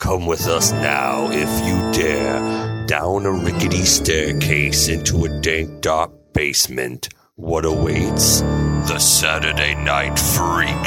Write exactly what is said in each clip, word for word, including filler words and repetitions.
Come with us now, if you dare, down a rickety staircase into a dank, dark basement. What awaits? The Saturday Night Freak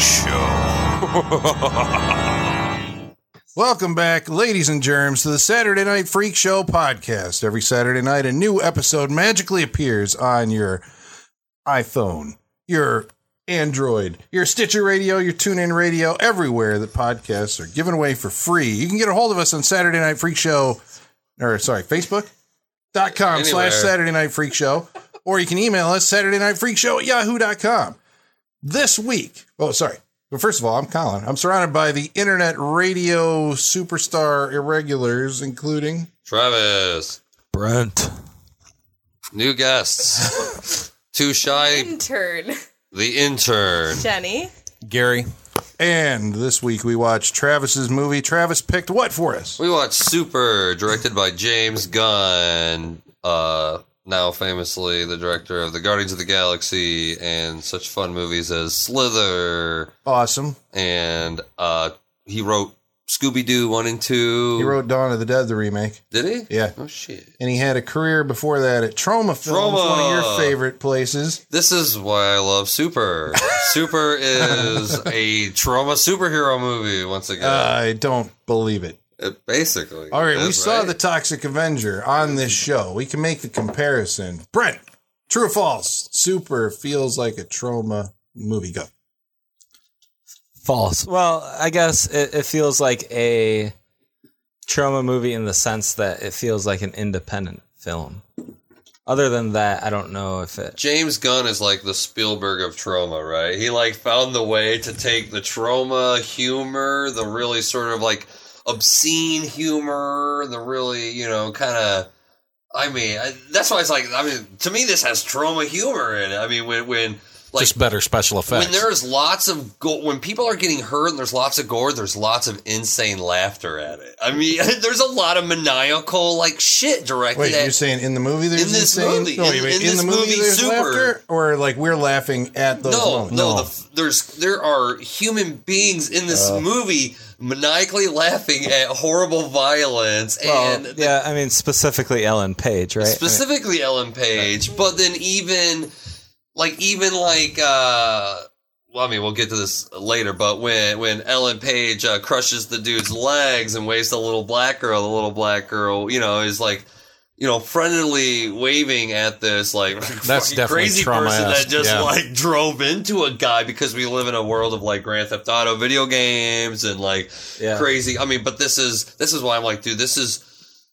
Show. Welcome back, ladies and germs, to the Saturday Night Freak Show podcast. Every Saturday night, a new episode magically appears on your iPhone, your Android, your Stitcher Radio, your TuneIn Radio, everywhere that podcasts are given away for free. You can get a hold of us on Saturday Night Freak Show, or sorry, Facebook.com slash Saturday Night Freak Show, or you can email us Saturday Night Freak Show at yahoo dot com. This week, oh, sorry. But first of all, I'm Colin. I'm surrounded by the internet radio superstar irregulars, including Travis, Brent, new guests, Too Shy, Intern, the intern, Jenny, Gary. And this week we watched Travis's movie. Travis picked what for us? We watched Super, directed by James Gunn, uh, now famously the director of the Guardians of the Galaxy and such fun movies as Slither. Awesome. And uh, he wrote Scooby-Doo one and two. He wrote Dawn of the Dead, the remake. Did he? Yeah. Oh, shit. And he had a career before that at Troma Films, Troma. one of your favorite places. This is why I love Super. Super is a Troma superhero movie, once again. I don't believe it. It basically. All right, we is, saw right? the Toxic Avenger on this show. We can make the comparison. Brent, true or false? Super feels like a Troma movie. Go. False. Well, I guess it, it feels like a trauma movie in the sense that it feels like an independent film. Other than that, I don't know if it... James Gunn is like the Spielberg of trauma, right? He like found the way to take the trauma humor, the really sort of like obscene humor, the really, you know, kind of... I mean, I, that's why it's like, I mean, to me this has trauma humor in it. I mean, when... when Like, just better special effects. When there's lots of go- when people are getting hurt and there's lots of gore, there's lots of insane laughter at it. I mean, there's a lot of maniacal like shit directed Wait, at. you're saying in the movie there's in this insane? movie, No, in, wait, wait, in in this the movie, movie, there's Super. laughter, or like we're laughing at those No, moments? no, the, there's there are human beings in this Uh. movie maniacally laughing at horrible violence and Well, yeah, I mean, specifically Ellen Page, right? specifically Ellen Page, but then even. Like, even like, uh, well, I mean, we'll get to this later, but when, when Ellen Page uh, crushes the dude's legs and waves the little black girl, the little black girl, you know, is like, you know, friendly waving at this, like, That's fucking definitely crazy person that trauma-esque, just, yeah. like, drove into a guy because we live in a world of, like, Grand Theft Auto video games and, like, Yeah. crazy. I mean, but this is, this is why I'm like, dude, this is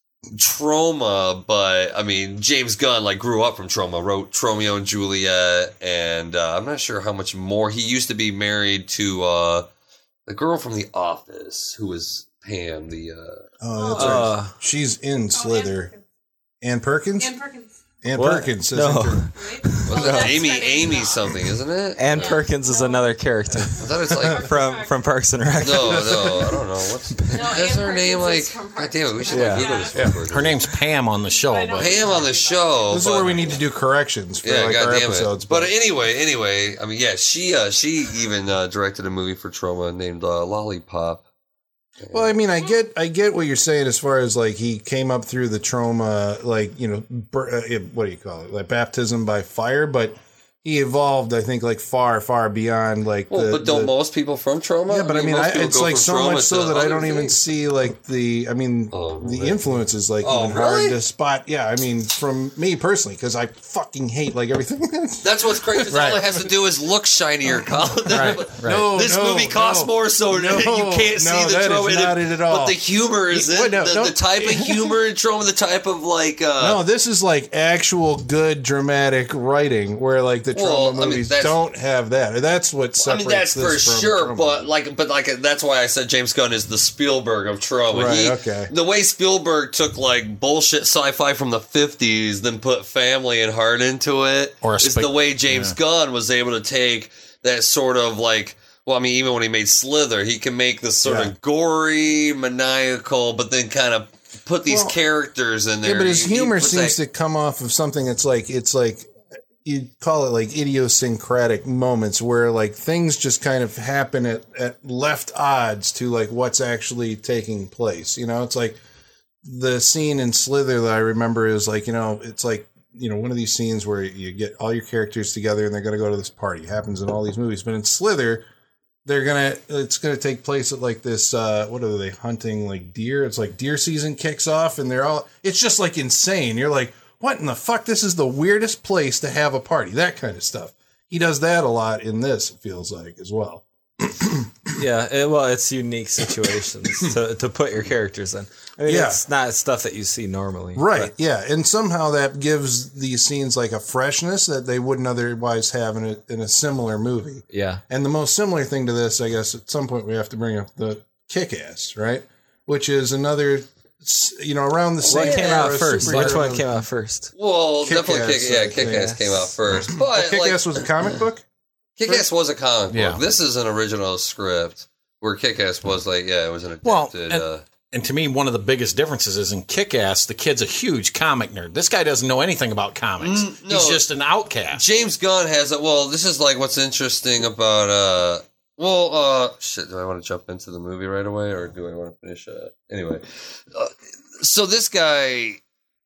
trauma, but I mean, James Gunn like grew up from trauma, wrote Tromeo and Juliet, and uh, I'm not sure how much more. He used to be married to uh, the girl from The Office, who was Pam. The uh, Oh, that's Uh, right. She's in Slither. Ann Perkins? Ann Perkins. Ann What? Perkins. says No. intern. was it Amy? Amy something, isn't it? Ann Perkins is another character I thought it's like from from Parks and Rec. no, no, I don't know. What's No, that's Ann her name? Perkins Like, is from God Parks damn it, we should Yeah. like Google this. Yeah. before. Her name's Pam on the show, but Pam on the show. This is but- where we need to do corrections for Yeah, like our goddamn episodes. it. But anyway, anyway, I mean, yeah, she uh, she even uh, directed a movie for Troma named uh, Lollipop. Well, I mean, I get, I get what you're saying as far as like he came up through the trauma, like you know, bur- uh, what do you call it, like baptism by fire. But he evolved, I think, like far, far beyond like. Well, the, but don't the, most people from Troma? Yeah, but I mean, most I, people it's go like from so Troma much so to that I other don't even things. see like the. I mean, Oh, the man. influence is like Oh, even hard really? to spot. Yeah, I mean, from me personally, because I fucking hate like everything. That's what's crazy. 'Cause All it has to do is look shinier, Colin. Right, right. No, This no, movie costs no. more, so No, you can't see no, the that Troma. is in not it, it at all. But the humor is You- in wait, no, the, no. the type of humor in Troma, the type of like. Uh, No, this is like actual good dramatic writing, where like the trauma Well, I mean, movies that's- don't have that. That's what I separates. mean, that's this for from sure, trauma. but like, but like, that's why I said James Gunn is the Spielberg of trauma. Right, He, okay. The way Spielberg took like bullshit sci-fi from the fifties, then put family and heart into it, Or a is spa- the way James yeah. Gunn was able to take that sort of like. Well, I mean, even when he made Slither, he can make this sort Yeah. of gory, maniacal, but then kind of put these Well, characters in there. yeah, but his He- he humor puts seems that- to come off of something that's like it's like you'd call it like idiosyncratic moments where like things just kind of happen at, at left odds to like what's actually taking place. You know, it's like the scene in Slither that I remember is like, you know, it's like, you know, one of these scenes where you get all your characters together and they're going to go to this party. It happens in all these movies. But in Slither, they're going to, it's going to take place at like this, uh, what are they hunting? Like deer. It's like deer season kicks off and they're all, it's just like insane. You're like, what in the fuck? This is the weirdest place to have a party. That kind of stuff. He does that a lot in this, it feels like, as well. Yeah, it, well, it's unique situations to, to put your characters in. I mean, Yeah. it's not stuff that you see normally. Right, but- yeah. And somehow that gives these scenes like a freshness that they wouldn't otherwise have in a, in a similar movie. Yeah. And the most similar thing to this, I guess, at some point we have to bring up the Kick-Ass, right? Which is another, you know, around the same What came out era first? superhero Which one movie. came out first? Well, Kick-Ass, definitely Kick, yeah, uh, Kick-Ass yeah. came out first. But Kick-Ass like, was a comic book? Kick-Ass was a comic book. Yeah. This is an original script where Kick-Ass was like, yeah, it was an Well, adapted. and- uh, And to me, one of the biggest differences is in Kick-Ass, the kid's a huge comic nerd. This guy doesn't know anything about comics. Mm, no. He's just an outcast. James Gunn has a, well, this is like what's interesting about, uh, well, uh, shit, do I want to jump into the movie right away or do I want to finish, uh, anyway. Uh, so this guy,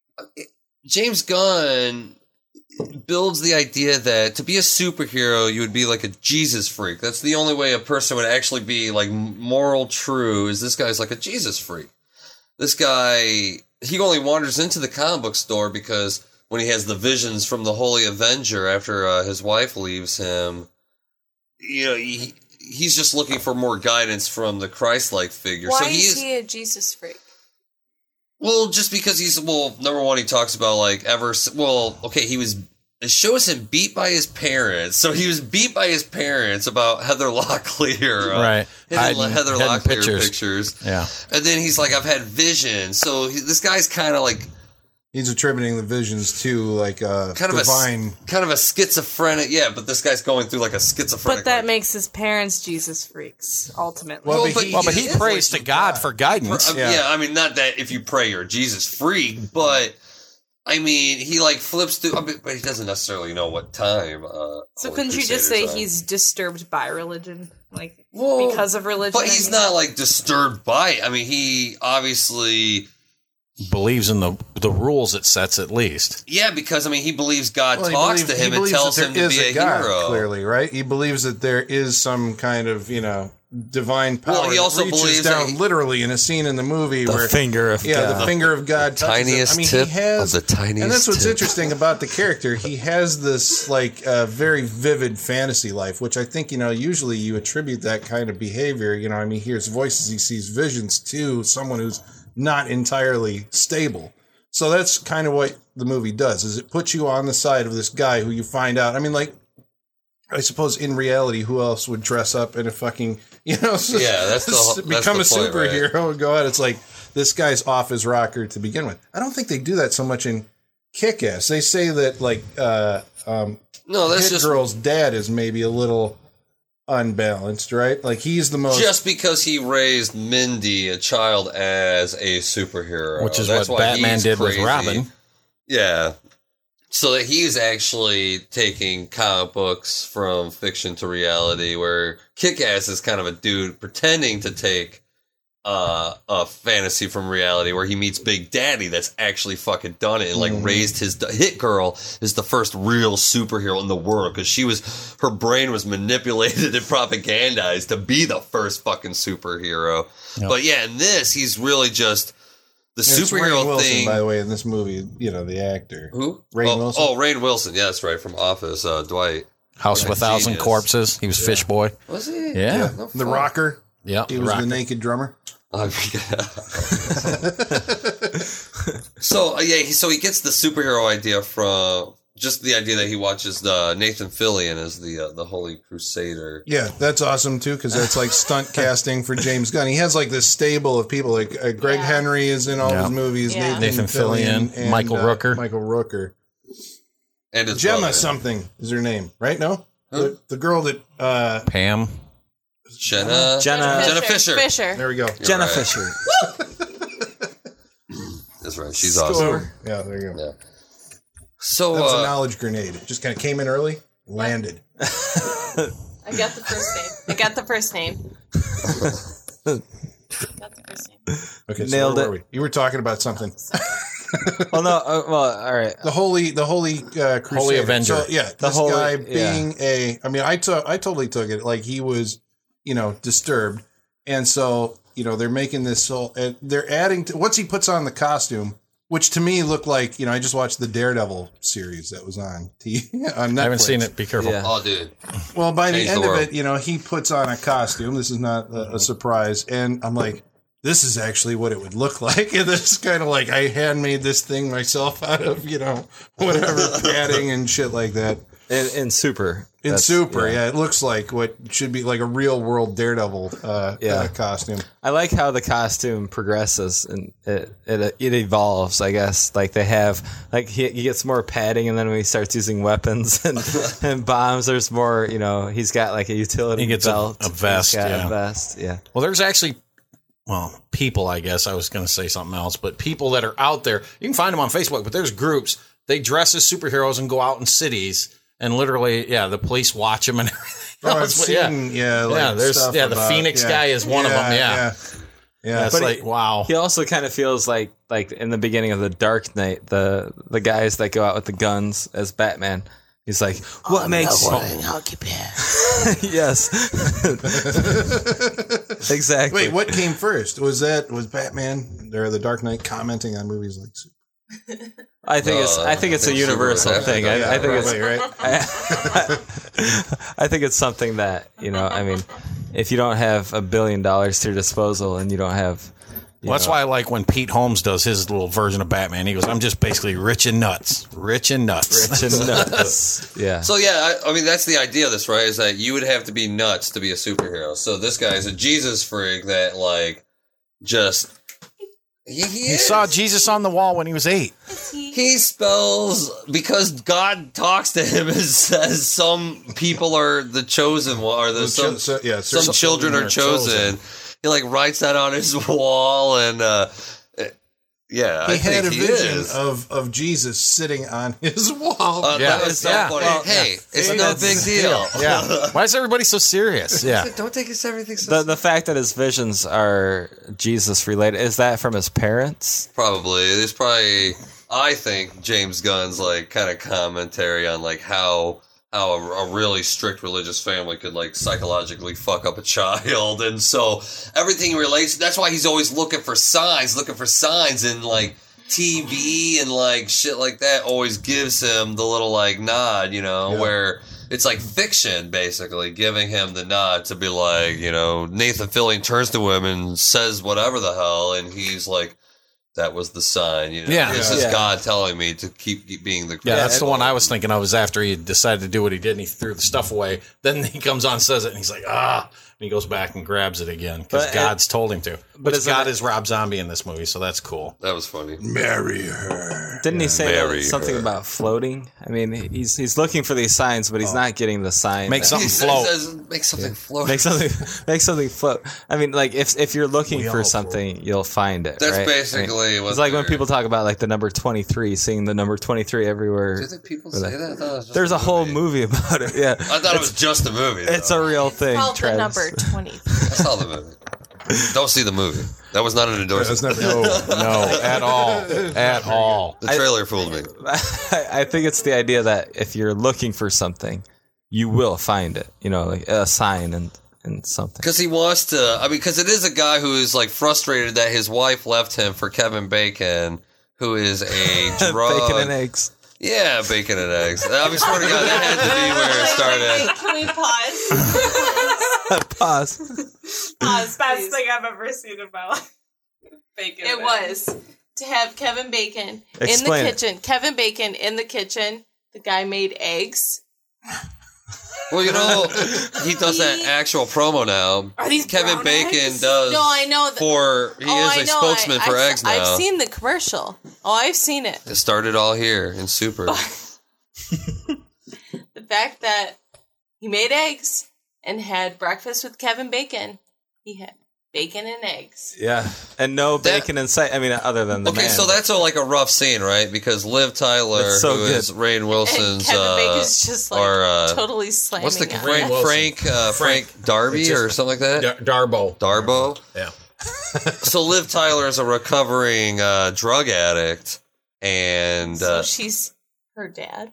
James Gunn builds the idea that to be a superhero, you would be like a Jesus freak. That's the only way a person would actually be like moral true is this guy's like a Jesus freak. This guy, he only wanders into the comic book store because when he has the visions from the Holy Avenger after uh, his wife leaves him, you know, he, he's just looking for more guidance from the Christ-like figure. Why so he is is, he a Jesus freak? well, just because he's, well, number one, he talks about like ever, s- well, okay, he was, it shows him beat by his parents. So he was beat by his parents about Heather Locklear. Uh, Right. hidden Hiding- Heather hidden Locklear pictures. pictures. Yeah. And then he's like, I've had visions. So he, this guy's kind of like, He's attributing the visions to like a kind of divine. a, kind of a schizophrenic. Yeah, but this guy's going through like a schizophrenic. But that like, makes his parents Jesus freaks, ultimately. Well, Well, but but he, Well, but He he is prays like to God for guidance. Uh, Yeah. yeah. I mean, not that if you pray you're a Jesus freak, but I mean, he like flips through, I mean, but he doesn't necessarily know what time. Uh, so Holy couldn't you just say Crusaders are. he's disturbed by religion? Like, Well, because of religion? But I he's mean? not like disturbed by it. I mean, he obviously, Believes in the the rules it sets at least. yeah, because I mean, he believes God Well, he talks believes- to he him and believes tells that him there to is be a, God, hero. clearly, right? He believes that there is some kind of, you know, divine power. Well, he that also reaches believes that down he- literally in a scene in the movie The where finger of yeah, God. the finger of God touches him. Tiniest I mean, tip he has, of the tiniest and that's what's tip. interesting about the character. He has this like uh, very vivid fantasy life, which I think you know. Usually, you attribute that kind of behavior. You know, I mean, he hears voices, he sees visions to someone who's not entirely stable. So that's kind of what the movie does. Is it puts you on the side of this guy who you find out. I mean, like. I suppose in reality, who else would dress up in a fucking, you know, Yeah, that's the whole- that's become the a point, right? superhero and go out. It's like this guy's off his rocker to begin with. I don't think they do that so much in Kick-Ass. They say that like uh, um, No, that's Hit just Girl's dad is maybe a little unbalanced, right? Like he's the most. just because he raised Mindy, a child, as a superhero, Which is That's what why Batman he's did with crazy. Robin. Yeah. So that he's actually taking comic books from fiction to reality, where Kick-Ass is kind of a dude pretending to take uh, a fantasy from reality, where he meets Big Daddy that's actually fucking done it and like raised his Hit Girl is the first real superhero in the world because she was her brain was manipulated and propagandized to be the first fucking superhero. Yep. But yeah, in this he's really just the And it's superhero Rainn Wilson, thing. by the way, in this movie, you know, the actor. Who? Rainn oh, Wilson. Oh, Rainn Wilson. Yeah, that's right. From Office. Uh, Dwight. House What of a a Thousand genius. Corpses. He was Fish Boy. Was he? Yeah. No The fuck. rocker. Yeah. He was Rocker. the naked drummer. I forget. so uh, yeah, he, so he gets the superhero idea from just the idea that he watches the Nathan Fillion as the uh, the Holy Crusader. Yeah, that's awesome too because that's like stunt casting for James Gunn. He has like this stable of people. Like uh, Greg Yeah. Henry is in all Yeah. his movies. Yeah. Nathan, Nathan Fillion, Fillion, and, Michael uh, Rooker. Michael Rooker. And his Gemma brother. something is her name, right? No, Who? the, the girl that. uh Pam. Jenna. Jenna- Jenna Fisher. Fisher. There we go. You're Jenna right. Fisher. That's right. She's awesome. Yeah, there you go. Yeah. So That was a uh, knowledge grenade. It just kind of came in early, landed. I got the first name. I got the first name. got the first name. Okay, so Nailed where it. were we? You were talking about something. Well, no. Uh, well, all right. The holy, the holy uh, crusader. Holy Avenger. So, yeah, The this holy- guy yeah. being a. I mean, I took. I totally took it like he was, you know, disturbed, and so you know they're making this. So and they're adding to once he puts on the costume, which to me looked like you know I just watched the Daredevil series that was on T on Netflix. I haven't seen it. Be careful. Yeah. oh, dude. Well, by the Change end the of world. it, you know, he puts on a costume. This is not a, a surprise, and I'm like. This is actually what it would look like. And this is kind of like I handmade this thing myself out of, you know, whatever padding and shit like that. In, in Super. In That's- Super, yeah. It looks like what should be like a real world Daredevil uh, Yeah. uh, costume. I like how the costume progresses and it, it it evolves. I guess like they have like he, he gets more padding, and then when he starts using weapons and, and bombs, there's more. You know, he's got like a utility He gets a- belt, a vest, He's got yeah. a vest, yeah. Well, there's actually, well, people, I guess I was going to say something else, but people that are out there, you can find them on Facebook, but there's groups, they dress as superheroes and go out in cities and literally, yeah, the police watch them and everything. Oh, I've else, but yeah. seen, yeah, like Yeah, there's- stuff yeah, the about- Phoenix yeah. guy is one of them, yeah. Yeah, yeah. It's But like, he- wow. He also kind of feels like like in the beginning of the Dark Knight, the the guys that go out with the guns as Batman. He's like, what makes yes, exactly. Wait, what came first? Was that was Batman or the Dark Knight commenting on movies like Super? I think it's I think Uh, it's a I think Super universal was thing. I, I think it's Wait, right? I, I think it's something that, you know, I mean, if you don't have a billion dollars to your disposal and you don't have, you Well, that's know, why I like when Pete Holmes does his little version of Batman. He goes, I'm just basically rich and nuts. Rich and nuts. rich and nuts. Yeah. So yeah, I, I mean that's the idea of this, right? Is that you would have to be nuts to be a superhero. So this guy's a Jesus freak that like just he, he, He is. saw Jesus on the wall when he was eight. He spells because God talks to him and says some people are the chosen one, or the The some chil- so- yeah, some certain children are chosen. He like writes that on his wall, and uh, yeah, He I had a think he vision is. of, of Jesus sitting on his wall. Uh, Yeah. that was so Yeah. funny. Well, hey, yeah. it's See, no that's big the deal. Yeah. Why is everybody so serious? Yeah. Don't take us everything so the the fact that his visions are Jesus related, is that from his parents? Probably. There's probably, I think, James Gunn's like kind of commentary on like how how a, a really strict religious family could like psychologically fuck up a child, and so everything relates. That's why he's always looking for signs, looking for signs, and like T V and like shit like that always gives him the little like nod, you know, Yeah. where it's like fiction basically giving him the nod to be like, you know, Nathan Fillion turns to him and says whatever the hell, and he's like, that was the sign, you know. Yeah. This Yeah. is Yeah. God telling me to keep keep being the Yeah, that's the one I was thinking of, was after he decided to do what he did and he threw the stuff away. Then he comes on, says it, and he's like, ah. And he goes back and grabs it again because But it- God's told him to. but But isn't God it- is Rob Zombie in this movie, so that's cool. That was funny. Marry her. Didn't he say Marry that, something her. about floating? I mean, he's he's looking for these signs, but he's not getting the sign. Make that- something He float. says, make something float. Make something, make something float. I mean, like if if you're looking We for all something, you'll find it. That's right? basically I mean, what it's like when they're- people talk about like the number twenty-three, seeing the number twenty-three everywhere. Do think people say that? I thought it was just There's a whole movie. movie about it. Yeah, I thought it was just a movie. it's though. a real It's thing. called the Travis. number twenty. I saw the movie. Don't see the movie. That was not an That's endorsement. never, No, no, at all. At all. The trailer fooled me. I think it's the idea that if you're looking for something, you will find it. You know, like a sign and and something. Because he wants to. I mean, because it is a guy who is like frustrated that his wife left him for Kevin Bacon, who is a drug. Bacon and eggs. Yeah, bacon and eggs. I mean, swear to God, that had to be where it started. Can we pause? Pause. Pause, Best please. thing I've ever seen in my life. Bacon. It was to have Kevin Bacon Explain in it. the kitchen. Kevin Bacon in the kitchen. The guy made eggs. Well, you know, he does that He- actual promo now. Are these Kevin brown Bacon eggs? does. No, I know that. For he Oh, I is a know. spokesman I- for I've, eggs now. I've seen the commercial. Oh, I've seen it. It started all here in Super. The fact that he made eggs and had breakfast with Kevin Bacon. He had bacon and eggs. Yeah, and no That- bacon in sight. I mean, other than the Okay, man. so that's a, like a rough scene, right? Because Liv Tyler, It's so who is good. Rainn And Wilson's, Kevin uh, Bacon's just like or, uh, totally slamming what's the on Frank it. Wilson. Frank uh, Frank, Frank. Darby It's just- or something like that? Dar- Darbo. Darbo. Yeah. So Liv Tyler is a recovering uh, drug addict, and So uh, she's her dad.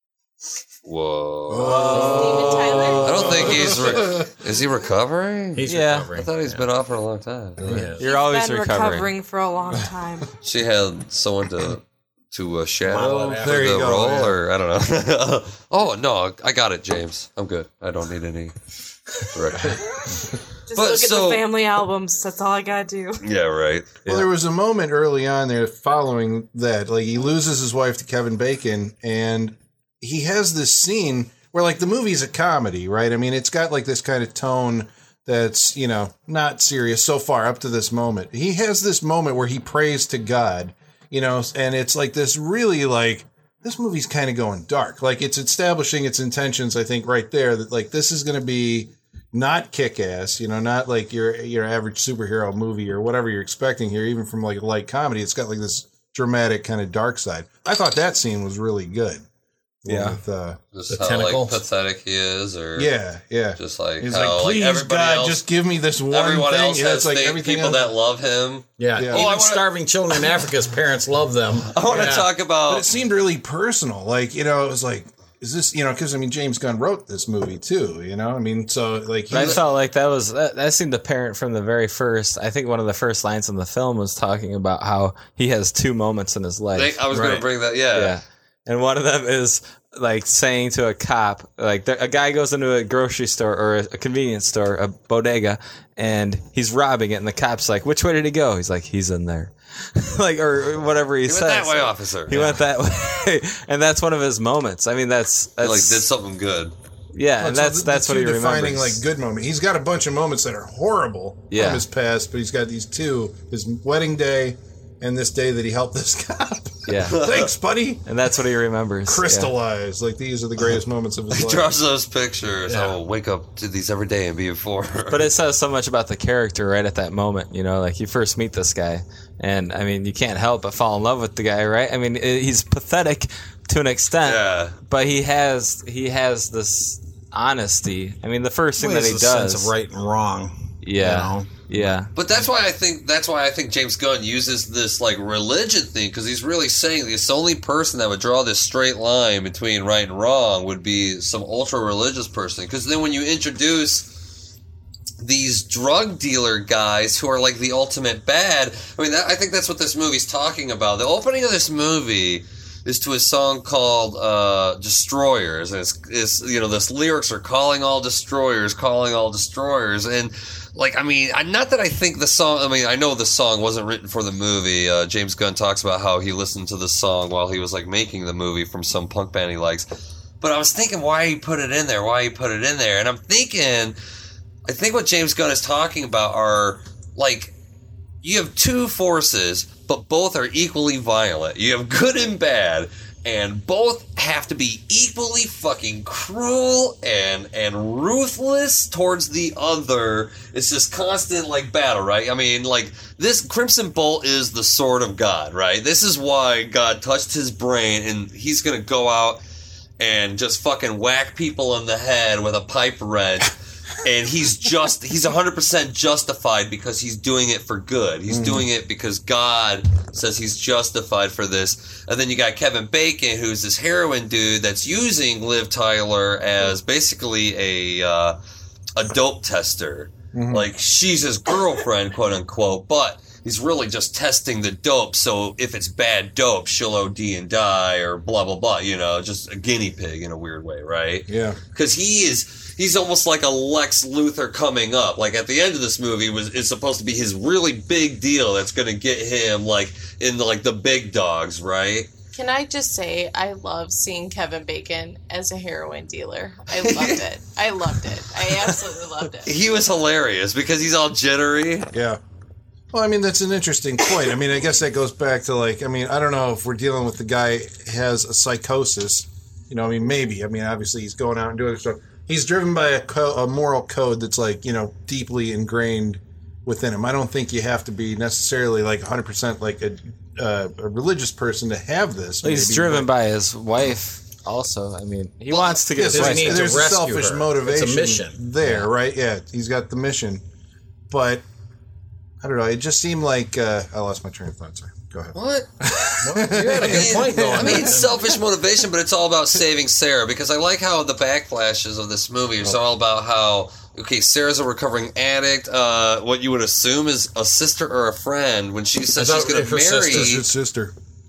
whoa. Steven Tyler. I don't think he's. Re- is he recovering? He's Yeah. I recovering. thought he's been off for a long time. Yeah. You're always Been recovering. recovering for a long time. She had someone to to uh, shadow Model it for after. There you the go, role, yeah. or I don't know. Oh no, I got it, James. I'm good. I don't need any direction. Just But look so- at the family albums. That's all I gotta do. Yeah, right. Well, there was a moment early on there following that, like he loses his wife to Kevin Bacon, and he has this scene where, like, the movie's a comedy, right? I mean, it's got like this kind of tone that's, you know, not serious so far up to this moment. He has this moment where he prays to God, you know, and it's like this really like this movie's kind of going dark. Like it's establishing its intentions, I think, right there that like this is going to be not kick-ass, you know, not like your your average superhero movie or whatever you're expecting here, even from like a light comedy. It's got like this dramatic kind of dark side. I thought that scene was really good. Yeah. With, uh, Just The how tentacles? like pathetic he is, or yeah, yeah. just like He's how like, please, everybody God, else, just give me this one everyone thing. else Yeah, has it's like thing- everything people else. that love him. Yeah. Yeah. Even Oh, I wanna- starving children in Africa's parents love them. I want to Yeah. talk But about. it seemed really personal. Like, you know, it was like, is this, you know, because I mean, James Gunn wrote this movie too, you know? I mean, so like, I he, felt like that was that, that seemed apparent from the very first. I think one of the first lines in the film was talking about how he has two moments in his life. They- I was going Right. to bring that. Yeah. Yeah. And one of them is like saying to a cop, like there, a guy goes into a grocery store or a, a convenience store, a bodega, and he's robbing it. And the cop's like, which way did he go? He's like, he's in there. like, or whatever he, He says. went that way, officer. He went that way. And that's one of his moments. I mean, that's, He, that's like did something good. yeah. And so that's, the- the that's what two he defining remembers. like good moment. He's got a bunch of moments that are horrible Yeah. from his past, but he's got these two: his wedding day and this day that he helped this cop. Yeah. Thanks, buddy. And that's what he remembers. Yeah. Crystallized. Like these are the greatest moments of his He life. draws those pictures. Yeah. I will wake up to these every day and be a four. But it says so much about the character right at that moment, you know, like you first meet this guy and I mean, you can't help but fall in love with the guy, right? I mean, it, he's pathetic to an extent, Yeah. but he has, he has this honesty. I mean, the first thing Well, that he it's a does, sense of right and wrong. yeah, You know? yeah, But that's why I think that's why I think James Gunn uses this like religion thing, because he's really saying this only person that would draw this straight line between right and wrong would be some ultra religious person. Because then when you introduce these drug dealer guys who are like the ultimate bad, I mean, that, I think that's what this movie's talking about. The opening of this movie is to a song called uh, Destroyers. And it's, it's, you know, this lyrics are calling all destroyers, calling all destroyers. And, like, I mean, I, not that I think the song, I mean, I know the song wasn't written for the movie. Uh, James Gunn talks about how he listened to the song while he was, like, making the movie from some punk band he likes. But I was thinking why he put it in there, why he put it in there. And I'm thinking, I think what James Gunn is talking about are, like, you have two forces, but both are equally violent. You have good and bad, and both have to be equally fucking cruel and and ruthless towards the other. It's just constant, like, battle, right? I mean, like, this Crimson Bolt is the sword of God, right? This is why God touched his brain, and he's gonna go out and just fucking whack people in the head with a pipe wrench. And he's just, he's one hundred percent justified because he's doing it for good. He's Mm. doing it because God says he's justified for this. And then you got Kevin Bacon, who's this heroin dude that's using Liv Tyler as basically a, uh, a dope tester. Mm-hmm. Like, she's his girlfriend, quote unquote, but he's really just testing the dope. So if it's bad dope, she'll O D and die or blah, blah, blah, you know, just a guinea pig in a weird way, right? Yeah. Because he is, he's almost like a Lex Luthor coming up. Like, at the end of this movie was is supposed to be his really big deal that's going to get him, like, in the, like, the big dogs, right? Can I just say, I love seeing Kevin Bacon as a heroin dealer. I loved it. I loved it. I absolutely loved it. He was hilarious because he's all jittery. Yeah. Well, I mean, that's an interesting point. I mean, I guess that goes back to, like, I mean, I don't know if we're dealing with the guy has a psychosis. You know, I mean, maybe. I mean, obviously he's going out and doing stuff. He's driven by a, co- a moral code that's, like, you know, deeply ingrained within him. I don't think you have to be necessarily like one hundred percent like a, uh, a religious person to have this. He's maybe, driven but- by his wife. Also, I mean, he wants to get Yes, his there's, wife. need to there's a rescue selfish her. motivation It's a mission. there, right? Yeah, he's got the mission. But I don't know. It just seemed like uh, I lost my train of thought. Sorry. Go ahead. What? You had a good point going. I mean, it's selfish motivation, but it's all about saving Sarah, because I like how the backflashes of this movie is all about how, okay, Sarah's a recovering addict, uh, what you would assume is a sister or a friend. When she says I she's thought going her to marry It's his sister.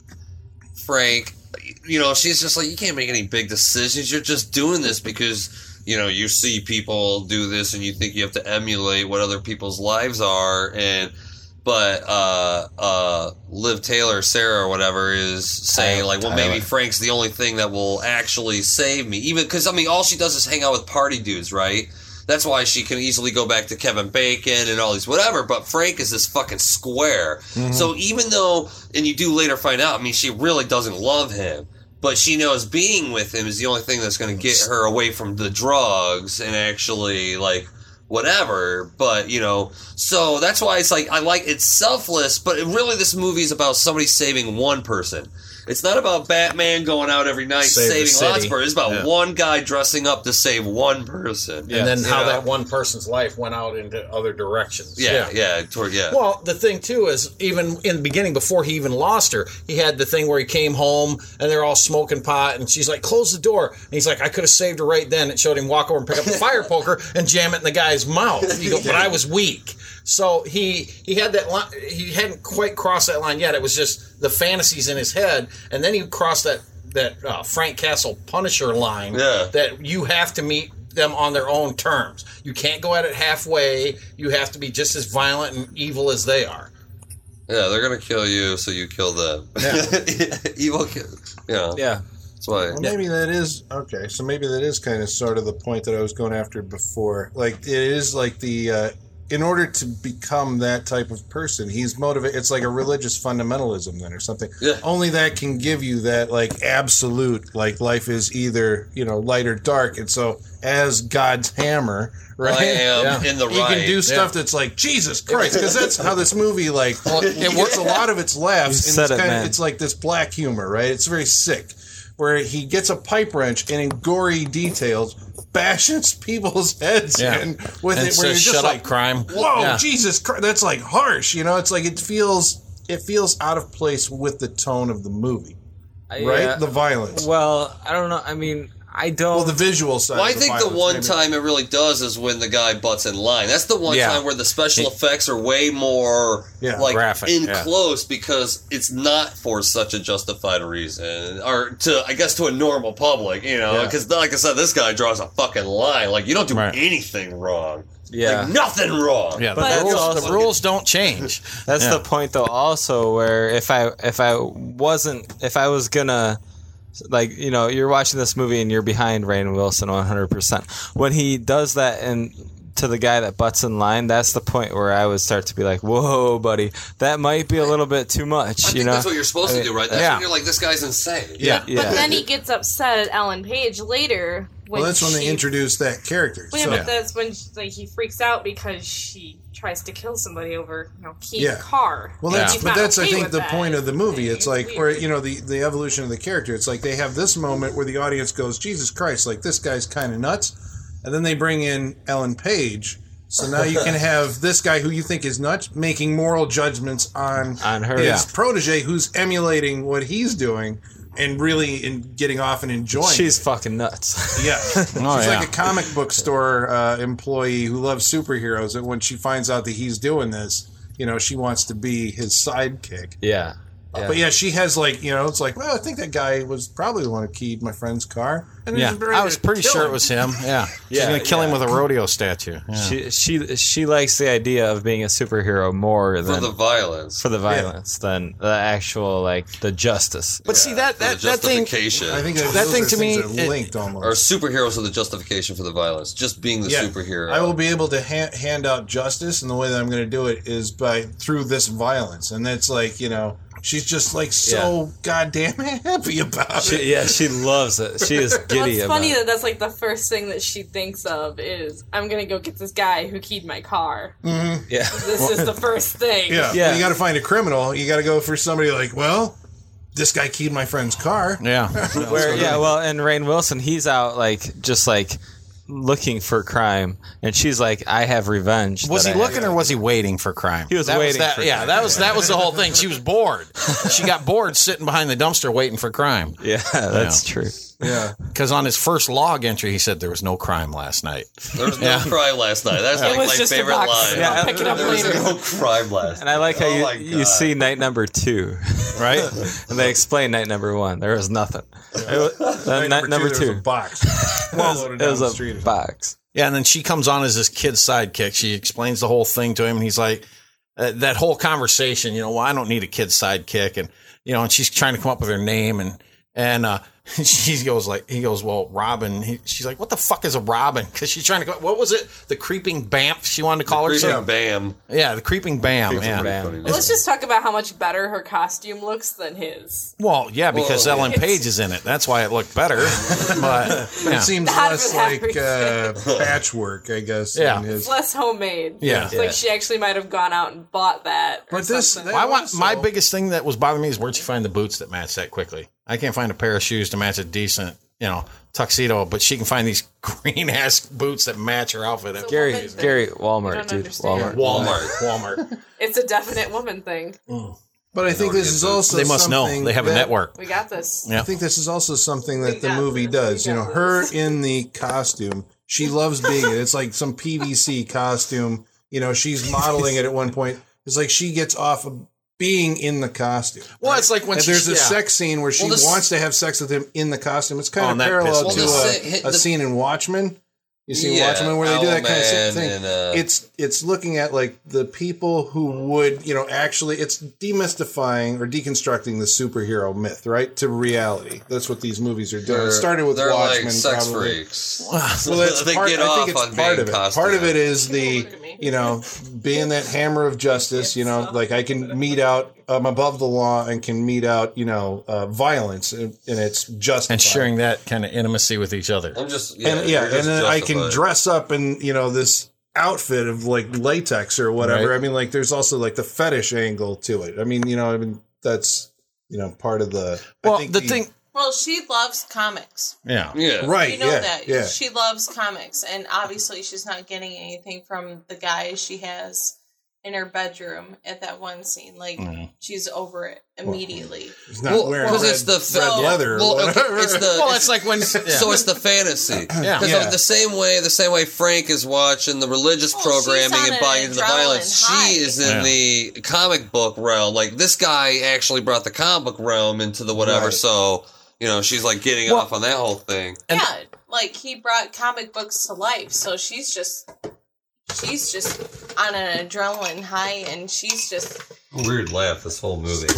Frank, you know, she's just like, you can't make any big decisions. You're just doing this because, you know, you see people do this and you think you have to emulate what other people's lives are. And, but, uh, uh, Liv Taylor, Sarah or whatever is saying like, well, maybe Frank's the only thing that will actually save me. Even, cause I mean, all she does is hang out with party dudes, right? That's why she can easily go back to Kevin Bacon and all these whatever, but Frank is this fucking square. Mm-hmm. So even though, and you do later find out, I mean, she really doesn't love him, but she knows being with him is the only thing that's going to get her away from the drugs and actually, like, whatever. But, you know, so that's why it's like, I like, it's selfless, but it really this movie is about somebody saving one person. It's not about Batman going out every night Save the saving lots city. of people. It's about Yeah. one guy dressing up to save one person. And then You how know? that one person's life went out into other directions. Yeah, yeah, toward, yeah. Well, the thing too is, even in the beginning, before he even lost her, he had the thing where he came home and they're all smoking pot, and she's like, "Close the door." And he's like, "I could have saved her right then." It showed him walk over and pick up the fire poker and jam it in the guy's mouth. You go, but I was weak. So he he had that line. He hadn't quite crossed that line yet. It was just the fantasies in his head, and then he crossed that that uh, Frank Castle Punisher line. Yeah. That you have to meet them on their own terms. You can't go at it halfway. You have to be just as violent and evil as they are. Yeah, they're gonna kill you, so you kill them. Yeah. Evil kill. Yeah. Yeah. That's why. Well, maybe that is okay. So maybe that is kind of sort of the point that I was going after before. Like it is like the uh, in order to become that type of person, he's motivated. It's like a religious fundamentalism then, or something. Yeah. Only that can give you that like absolute like life is either you know light or dark, and so as God's hammer, right? I am Yeah. in the He right. can do stuff that's like Jesus Christ, because that's how this movie like it gets a lot of its laughs. You And said it's, it, kind man. of, it's like this black humor, right? It's very sick, where he gets a pipe wrench and in gory details bashes people's heads Yeah. in with And it. Where you're says, just "Shut like, up, crime." Whoa, Yeah. Jesus Christ! That's like harsh, you know. It's like it feels it feels out of place with the tone of the movie, right? Yeah. The violence. Well, I don't know. I mean, I don't. Well, the visual side. Well, I of the think the violence, one maybe. time it really does is when the guy butts in line. That's the one Yeah. time where the special effects are way more Yeah. like Graphic, in yeah. close, because it's not for such a justified reason, or to I guess to a normal public, you know. Yeah. Because like I said, this guy draws a fucking line. Like you don't do Right. anything wrong. Yeah. Like nothing wrong. Yeah, But the, rules, also- the rules don't change. That's Yeah. the point, though. Also, where if I if I wasn't if I was gonna like you know you're watching this movie and you're behind Rainn Wilson one hundred percent when he does that and to the guy that butts in line, that's the point where I would start to be like, whoa, buddy, that might be a little bit too much. I you think know, that's what you're supposed I to mean, do, right? That's yeah. when you're like, this guy's insane. Yeah. yeah. But then he gets upset at Ellen Page later. When Well, that's when they she- introduce that character. Well, yeah, So- but that's when like he freaks out because she tries to kill somebody over you know Keith's Yeah. car. Well, And that's he's but not that's I okay think with the that. point of the movie. It's like weird. where you know the the evolution of the character. It's like they have this moment where the audience goes, Jesus Christ, like this guy's kind of nuts, and then they bring in Ellen Page. So now you can have this guy who you think is nuts making moral judgments on On her. his Yeah. protege who's emulating what he's doing and really in getting off and enjoying. she's it. fucking nuts. Yeah, she's Oh, yeah. like a comic book store uh, employee who loves superheroes, and when she finds out that he's doing this, you know, she wants to be his sidekick. yeah. Yeah. But yeah, she has like, you know, it's like, well, I think that guy was probably the one who keyed my friend's car. And Yeah, he's ready I was to pretty kill sure him. it was him. Yeah, she's Yeah, gonna kill him yeah. with a rodeo statue. Yeah. She she she likes the idea of being a superhero more For than the violence. for the violence than the actual like the justice. but see that For the that that thing. justification. I think that, That those thing are to me, things that are it- linked or almost. superheroes are the justification for the violence. Just being the Yeah, superhero. I will be able to ha- hand out justice, and the way that I'm going to do it is by through this violence, and that's like, you know, she's just like so goddamn happy about She, it. yeah, she loves it. She is Well, giddy it's about funny it. that that's like the first thing that she thinks of is I'm gonna go get this guy who keyed my car. Yeah. This is the first thing. Yeah, Yeah. When you got to find a criminal. You got to go for somebody like, well, this guy keyed my friend's car. Yeah. Where, yeah, well, and Rainn Wilson, he's out like just like looking for crime, and she's like, "I have revenge." Was he that I looking have. or was he waiting for crime? He was that waiting that, for yeah, crime. that was that was the whole thing. She was bored. She got bored sitting behind the dumpster waiting for crime. Yeah, that's true. Yeah. Because on his first log entry, he said there was no crime last night. There was no Yeah. crime last night. That's It like was my just a favorite box. line. Yeah, I'll pick it up there was later. no crime last And I like how Oh my you, you God. see night number two, Right? and they explain night number one. There was nothing. It was- then night number there was two, a box. Loaded it was down the a street. box. Yeah, and then she comes on as this kid's sidekick. She explains the whole thing to him, and he's like, uh, that whole conversation, you know, well, I don't need a kid's sidekick. And, you know, and she's trying to come up with her name. And, and, uh, she goes like, he goes, well, Robin. He, she's like, what the fuck is a Robin? Because she's trying to, go, what was it? The creeping Bamf she wanted to call Creeping herself? Bam. Yeah, the creeping Bam. Creeping Yeah. Bam. Well, let's just talk about how much better her costume looks than his. Well, yeah, because Well, Ellen it's- Page is in it. That's why it looked better. But, yeah. It seems That less was like everything. uh, patchwork, I guess. Yeah. than his- It's less homemade. Yeah. It's like she actually might have gone out and bought that. Or But this- something. that- I want also- my biggest thing that was bothering me is where'd you find the boots that match that quickly? I can't find a pair of shoes to match a decent, you know, tuxedo, but she can find these green ass boots that match her outfit. So- Gary, Woman thing. Gary, You Walmart, don't dude, understand. Walmart. Walmart, Walmart. It's a definite woman thing. But I think this is also They must know. something They have a that- network. We got this. Yeah. I think this is also something that We the got movie this. does. We You know, got her this. in the costume, she loves being it. It's like some P V C costume. You know, she's modeling it at one point. It's like she gets off of being in the costume. Well, it's like when And she, there's a yeah. sex scene where she Well, this- wants to have sex with him in the costume. It's Oh, kind and of that parallel pisses to me off. Well, a, the sa- a the- scene in Watchmen. You see Yeah, Watchmen where they do that kind of Owlman thing. and, uh, it's it's looking at like the people who would, you know, actually it's demystifying or deconstructing the superhero myth, right, to reality. That's what these movies are doing. It started with they're Watchmen, like sex probably. freaks. Well, that's they part, get I off think it's on part being of it. costume. Part of it is the, Look at me. you know, being that hammer of justice. You know, like I can mete out. I'm above the law and can mete out, you know, uh, violence, and, and it's justified. and sharing that kind of intimacy with each other. I'm just yeah, and yeah, you're and just then I can justified. dress up in, you know, this outfit of like latex or whatever. Right. I mean, like there's also like the fetish angle to it. I mean, you know, I mean that's, you know, part of the. I Well, think the thing, Well, she loves comics. yeah. Yeah, right? You know yeah, that. yeah. She loves comics, and obviously she's not getting anything from the guys she has in her bedroom at that one scene. Like, Mhm. she's over it immediately. He's not Well, wearing 'cause red, it's the fa- red So- leather. or Well, okay, whatever. it's the Well, it's like when, yeah. so it's the fantasy. Yeah. Because Yeah. the same way, the same way Frank is watching the religious Well, she's programming on and an buying into the adrenaline violence, high. she is in Yeah. the comic book realm. Like this guy actually brought the comic book realm into the whatever. Right. So you know, she's like getting Well- off on that whole thing. And- yeah, like he brought comic books to life, so she's just she's just on an adrenaline high, and she's just Weird laugh this whole movie.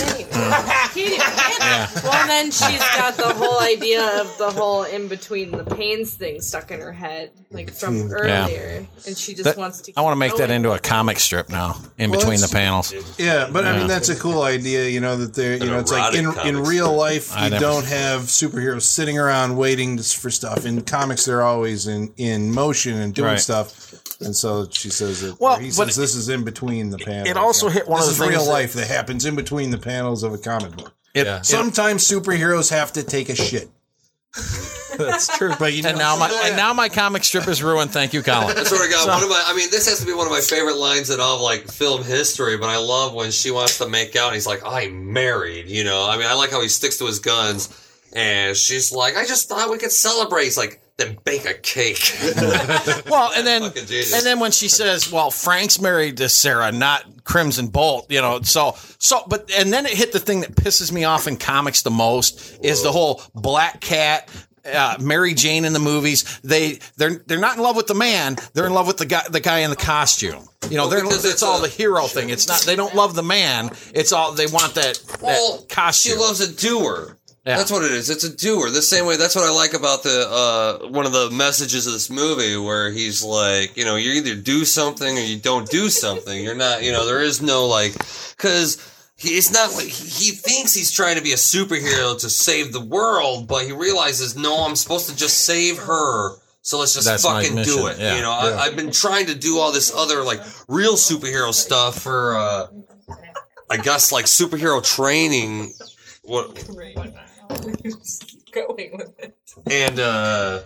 Yeah. Well, then she's got the whole idea of the whole in between the pains thing stuck in her head, like from earlier, and she just That- wants to. I want to make keep that going. into a comic strip now, in Well, between the that's- panels. Yeah, but I Yeah. mean that's a cool idea. You know that they're you An know it's like in erotic in comic real strip. life I you never- don't have superheroes sitting around waiting to- for stuff. In comics, they're always in in motion and doing Right. stuff. And so she says that. Well, or he but says this is in between the panels. it also Yeah. hit one this of the is things real that- life that happens in between the panels of a comic book. It, Yeah. Sometimes superheroes have to take a shit, That's true. but you know, and now my and now my comic strip is ruined. Thank you, Colin. I swear to God, one of my, I mean, this has to be one of my favorite lines in all of like film history, but I love when she wants to make out and he's like, I'm married, you know? I mean, I like how he sticks to his guns and she's like, I just thought we could celebrate. He's like, then bake a cake. Well, and then Fucking genius. and then when she says, "Well, Frank's married to Sarah, not Crimson Bolt," you know, so so, but and then it hit the thing that pisses me off in comics the most is the whole Black Cat. Uh, Mary Jane in the movies, they they're they're not in love with the man, they're in love with the guy the guy in the costume. You know, Well, they're because it's it's all a- the hero thing. It's not they don't love the man. It's all they want that Well, that costume. she loves a doer. Yeah. That's what it is. It's a doer. The same way. That's what I like about the uh, one of the messages of this movie, where he's like, you know, you either do something or you don't do something. You're not, you know, there is no like, because he, it's not like he, he thinks he's trying to be a superhero to save the world, but he realizes, no, I'm supposed to just save her. So let's just That's my fucking mission, do it. yeah. You know, Yeah. I, I've been trying to do all this other like real superhero stuff for, uh, I guess, like superhero training. What? Going with it. And uh,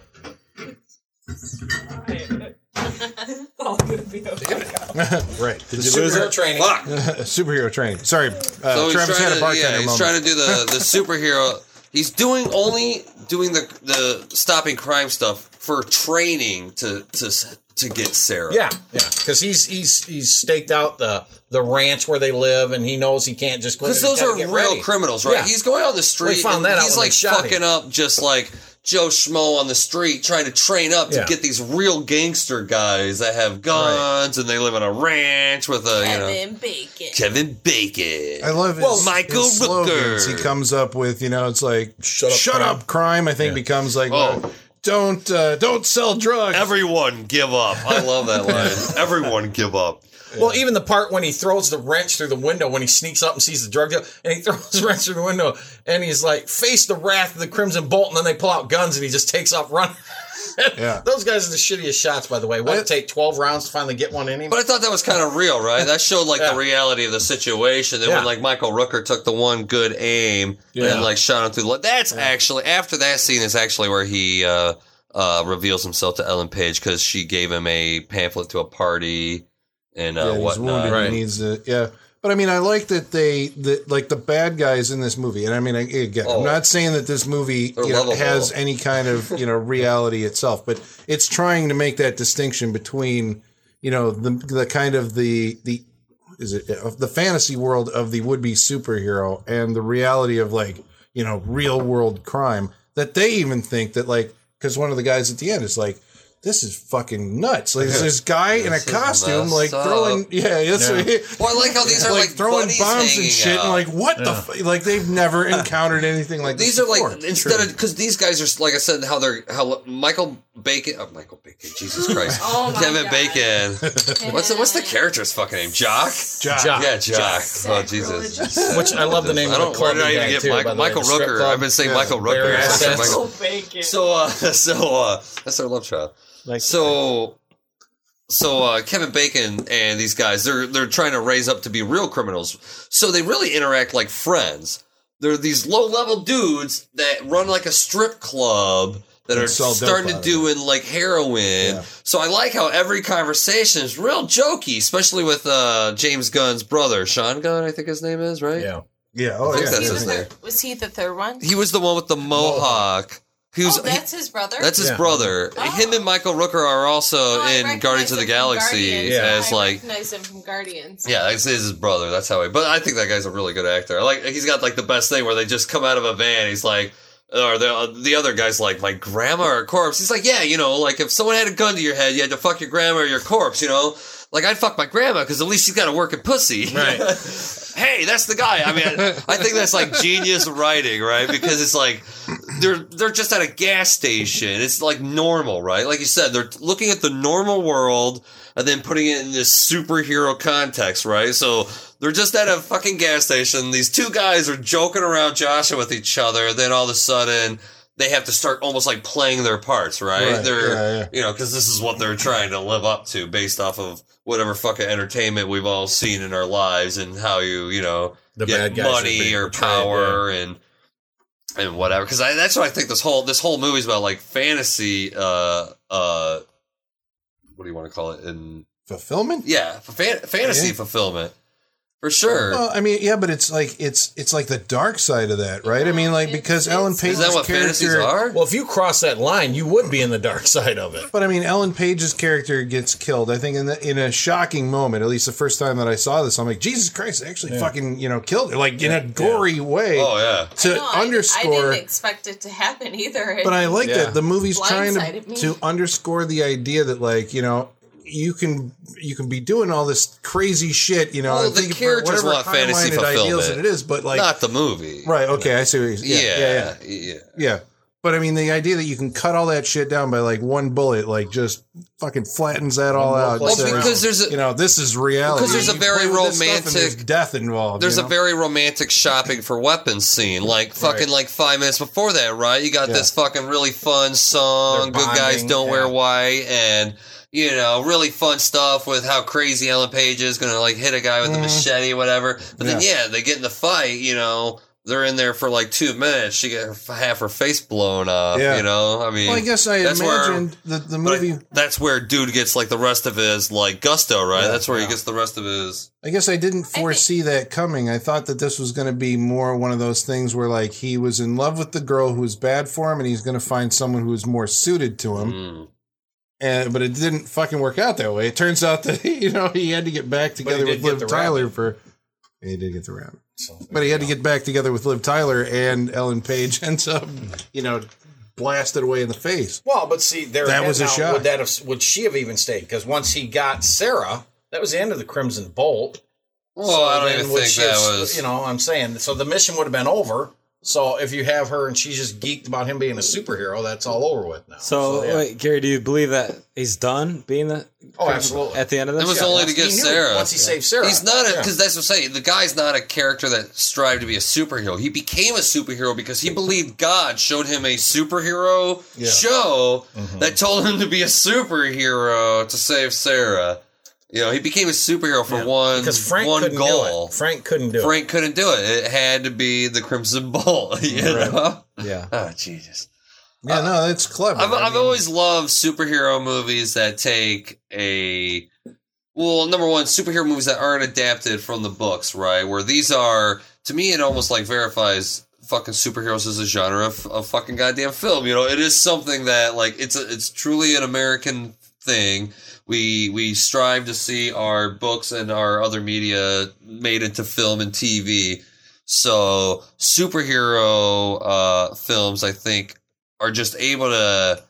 All gonna be okay. Right. Did you lose Superhero, her training? fuck. superhero train. Sorry, uh, So he's Travis trying had a to, bartender yeah, he's moment. trying to do the, the superhero. He's doing only doing the the stopping crime stuff for training to to to get Sarah. Yeah, yeah, because he's he's he's staked out the the ranch where they live, and he knows he can't just go. Because there. those He's are gotta get real ready. criminals, right? Yeah. He's going on the street. We found and that out he's when they like shot fucking him. up, just like Joe Schmo on the street, trying to train up to Yeah. get these real gangster guys that have guns and they live on a ranch with a you know Kevin Bacon. Kevin Bacon. I love his, Well, Michael his slogans. Rooker. He comes up with, you know, it's like Shut "Shut, up, up, crime." I think becomes like, Oh. uh, don't uh, don't sell drugs. Everyone give up. I love that line. Everyone give up. Well, even the part when he throws the wrench through the window when he sneaks up and sees the drug deal, and he throws the wrench through the window, and he's like, "Face the wrath of the Crimson Bolt," and then they pull out guns, and he just takes off running. Yeah. Those guys are the shittiest shots, by the way. What, I- it take twelve rounds to finally get one in him? But I thought that was kind of real, right? That showed like Yeah. the reality of the situation. And Yeah. when like Michael Rooker took the one good aim Yeah. and like shot him through the that's actually after that scene is actually where he uh, uh, reveals himself to Ellen Page because she gave him a pamphlet to a party and uh, yeah, he's whatnot. wounded. Right. He needs to, yeah. But I mean, I like that they, the, like the bad guys in this movie. And I mean, I, again, Oh. I'm not saying that this movie They're you know, lovable. has any kind of, you know, reality itself, but it's trying to make that distinction between, you know, the, the kind of the, the, is it of the fantasy world of the would-be superhero and the reality of like, you know, real world crime that they even think that like, because one of the guys at the end is like, this is fucking nuts. Like, there's this guy in a This is costume, messed like up. throwing, yeah, that's Yeah. what he- Well, I like how these are like, like, throwing buddies bombs and hanging shit, out. and like what the f-? like they've never encountered anything like These this are like before. instead Sure. of because these guys are like I said how they're how Michael Bacon oh, Michael Bacon Jesus Christ Oh my Kevin God. Bacon what's the, what's the character's fucking name Jock Jock. Jock. yeah Jock oh Jesus Which I love the name I of don't the club. where did I he even had, get too, Michael, by the way, Michael the strip Rooker club. I've been saying Yeah. Michael Rooker Bare or something. assets. Michael- Bacon. so uh so uh that's our love child Like so so uh, Kevin Bacon and these guys, they're they're trying to raise up to be real criminals. So they really interact like friends. They're these low level dudes that run like a strip club that And are sell dope starting to out of doing like heroin. Yeah. So I like how every conversation is real jokey, especially with uh, James Gunn's brother, Sean Gunn, I think his name is, right? Yeah. Yeah. Oh I think yeah. that's He his was, name. the, was he the third one? He was the one with the mohawk. He was, Oh, that's his brother? that's his Yeah. brother. Oh. Him and Michael Rooker are also Oh, I in recognize Guardians of the him from Galaxy Guardians. Yeah. as I like recognize him from Guardians. yeah, it's his brother. That's how he. But I think that guy's a really good actor. I like he's got like the best thing where they just come out of a van. He's like, or the the other guy's like, my grandma or a corpse. He's like, yeah, you know, like if someone had a gun to your head, you had to fuck your grandma or your corpse. You know, like I'd fuck my grandma because at least she's got a working pussy. Right. Hey, that's the guy. I mean, I think that's like genius writing, right? Because it's like they're they're just at a gas station. It's like normal, right? Like you said, they're looking at the normal world and then putting it in this superhero context, right? So they're just at a fucking gas station. These two guys are joking around, joshing with each other. Then all of a sudden, they have to start almost like playing their parts, right? Right, They're, yeah, yeah. you know, because this is what they're trying to live up to based off of whatever fucking entertainment we've all seen in our lives and how you, you know, The get bad guys are money being or portrayed, power and and whatever. Because that's what I think this whole this whole movie's about, like fantasy. Uh, uh, what do you want to call it? In Fulfillment. yeah, fan- fantasy Yeah. fulfillment for sure. Well, I mean, yeah, but it's like it's it's like the dark side of that, right? I mean, like It's- because it's- Ellen is Page's that what fantasies character. are? Well, if you cross that line, you would be in the dark side of it. But I mean, Ellen Page's character gets killed. I think in the, in a shocking moment. At least the first time that I saw this, I'm like, Jesus Christ! They actually fucking you know killed her, like in a gory way Oh yeah. to No, I- underscore. I, didn't expect it to happen either. But I like Yeah. that the movie's trying Blindsided to, me. to underscore the idea that like you know you can you can be doing all this crazy shit, you know. Well, and the think for characters whatever want fantasy high-minded ideals fulfillment. that it is, but like Not the movie. right, okay, I see. What you're, yeah, yeah, yeah, yeah. yeah. But I mean, the idea that you can cut all that shit down by like one bullet, like just fucking flattens that all out. Well, says, because there's a, you know, this is reality. Because there's a You very play with this stuff and romantic there's death involved. There's you a know? very romantic shopping for weapons scene, like fucking Right. like five minutes before that, right? You got Yeah. this fucking really fun song, They're "Good Guys bonding, Don't yeah. Wear White," and you know, really fun stuff with how crazy Ellen Page is gonna like hit a guy with a machete, or whatever. But then, yeah, they get in the fight. You know, they're in there for like two minutes. She get her, half her face blown off. Yeah. You know, I mean, Well, I guess I that's imagined where, the, the but movie. that's where dude gets like the rest of his like gusto, right? Yeah, that's where yeah. he gets the rest of his. I guess I didn't foresee that coming. I thought that this was going to be more one of those things where, like, he was in love with the girl who was bad for him, and he's going to find someone who was more suited to him. Mm. And but it didn't fucking work out that way. It turns out that you know he had to get back together did with get Liv the Tyler rabbit. for. He did get the rabbit, So, but he had to get back together with Liv Tyler, and Ellen Page ends up, you know, blasted away in the face. Well, but see, there That again, was a now, shock. Would that have? Would she have even stayed? Because once he got Sarah, that was the end of the Crimson Bolt. Well, So I don't then even would think she that have- was. You know, I'm saying. So the mission would have been over. So if you have her and she's just geeked about him being a superhero, that's all over with now. So, yeah. wait, Gary, do you believe that he's done being the Oh, absolutely. at the end of this? It was Yeah, only once to get he knew- Sarah. Once he saved Sarah, He's not Yeah. because that's what I'm saying. The guy's not a character that strived to be a superhero. He became a superhero because he believed God showed him a superhero Yeah. show Mm-hmm. that told him to be a superhero to save Sarah. You know, he became a superhero for Yeah. one because Frank one couldn't goal. do it. Frank couldn't do Frank couldn't do it. It had to be the Crimson Bolt. You know? Yeah. Oh Jesus. Yeah, no, that's clever. I've, I I've mean, always loved superhero movies that take a well, number one, superhero movies that aren't adapted from the books, right? Where these are, to me, it almost like verifies fucking superheroes as a genre of, of fucking goddamn film. You know, it is something that like it's a, it's truly an American thing. We we strive to see our books and our other media made into film and T V. So superhero uh, films, I think, are just able to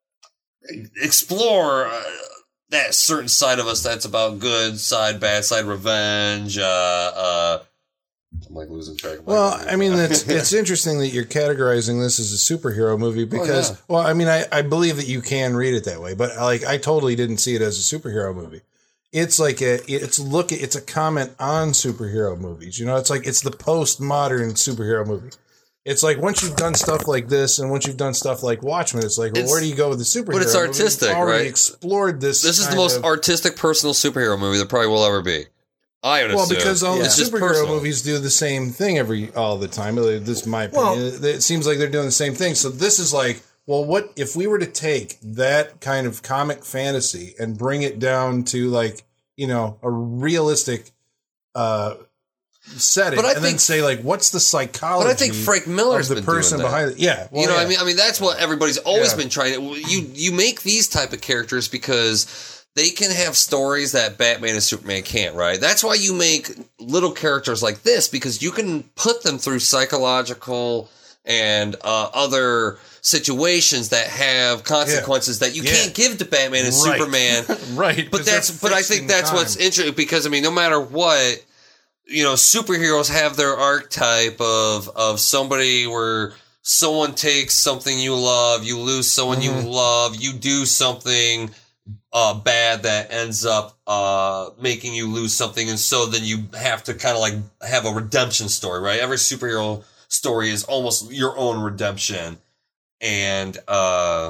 explore uh, that certain side of us that's about good side, bad side, revenge. Uh, uh, I'm like losing track of my Well, memory. I mean, it's it's interesting that you're categorizing this as a superhero movie because, yeah. well, I mean, I, I believe that you can read it that way, but like I totally didn't see it as a superhero movie. It's like a it's look it's a comment on superhero movies. You know, it's like it's the postmodern superhero movie. It's like once you've done stuff like this, and once you've done stuff like Watchmen, it's like, well, It's- where do you go with the superhero? but it's movie? artistic, You've already right? Explored this. This is the kind most of- artistic personal superhero movie there probably will ever be. I would Well, assume. because all It's the just superhero personal. movies do the same thing every all the time. This is my opinion. it seems like they're doing the same thing. So this is like, well, what if we were to take that kind of comic fantasy and bring it down to like, you know, a realistic uh, setting, But I and then think- say like, what's the psychology? But I think Frank Miller's of the been doing person that. behind it. Yeah, well, you know yeah. what I mean? I mean, that's what everybody's always Yeah. been trying to. You you make these type of characters because they can have stories that Batman and Superman can't, right? That's why you make little characters like this because you can put them through psychological and uh, other situations that have consequences that you Yeah. can't give to Batman and Right. Superman. right. But 'cause that's they're but I fixed think in that's time. what's interesting because I mean no matter what, you know, superheroes have their archetype of of somebody where someone takes something you love, you lose someone Mm-hmm. you love, you do something uh, bad that ends up uh, making you lose something, and so then you have to kind of like have a redemption story, right? Every superhero story is almost your own redemption, and uh,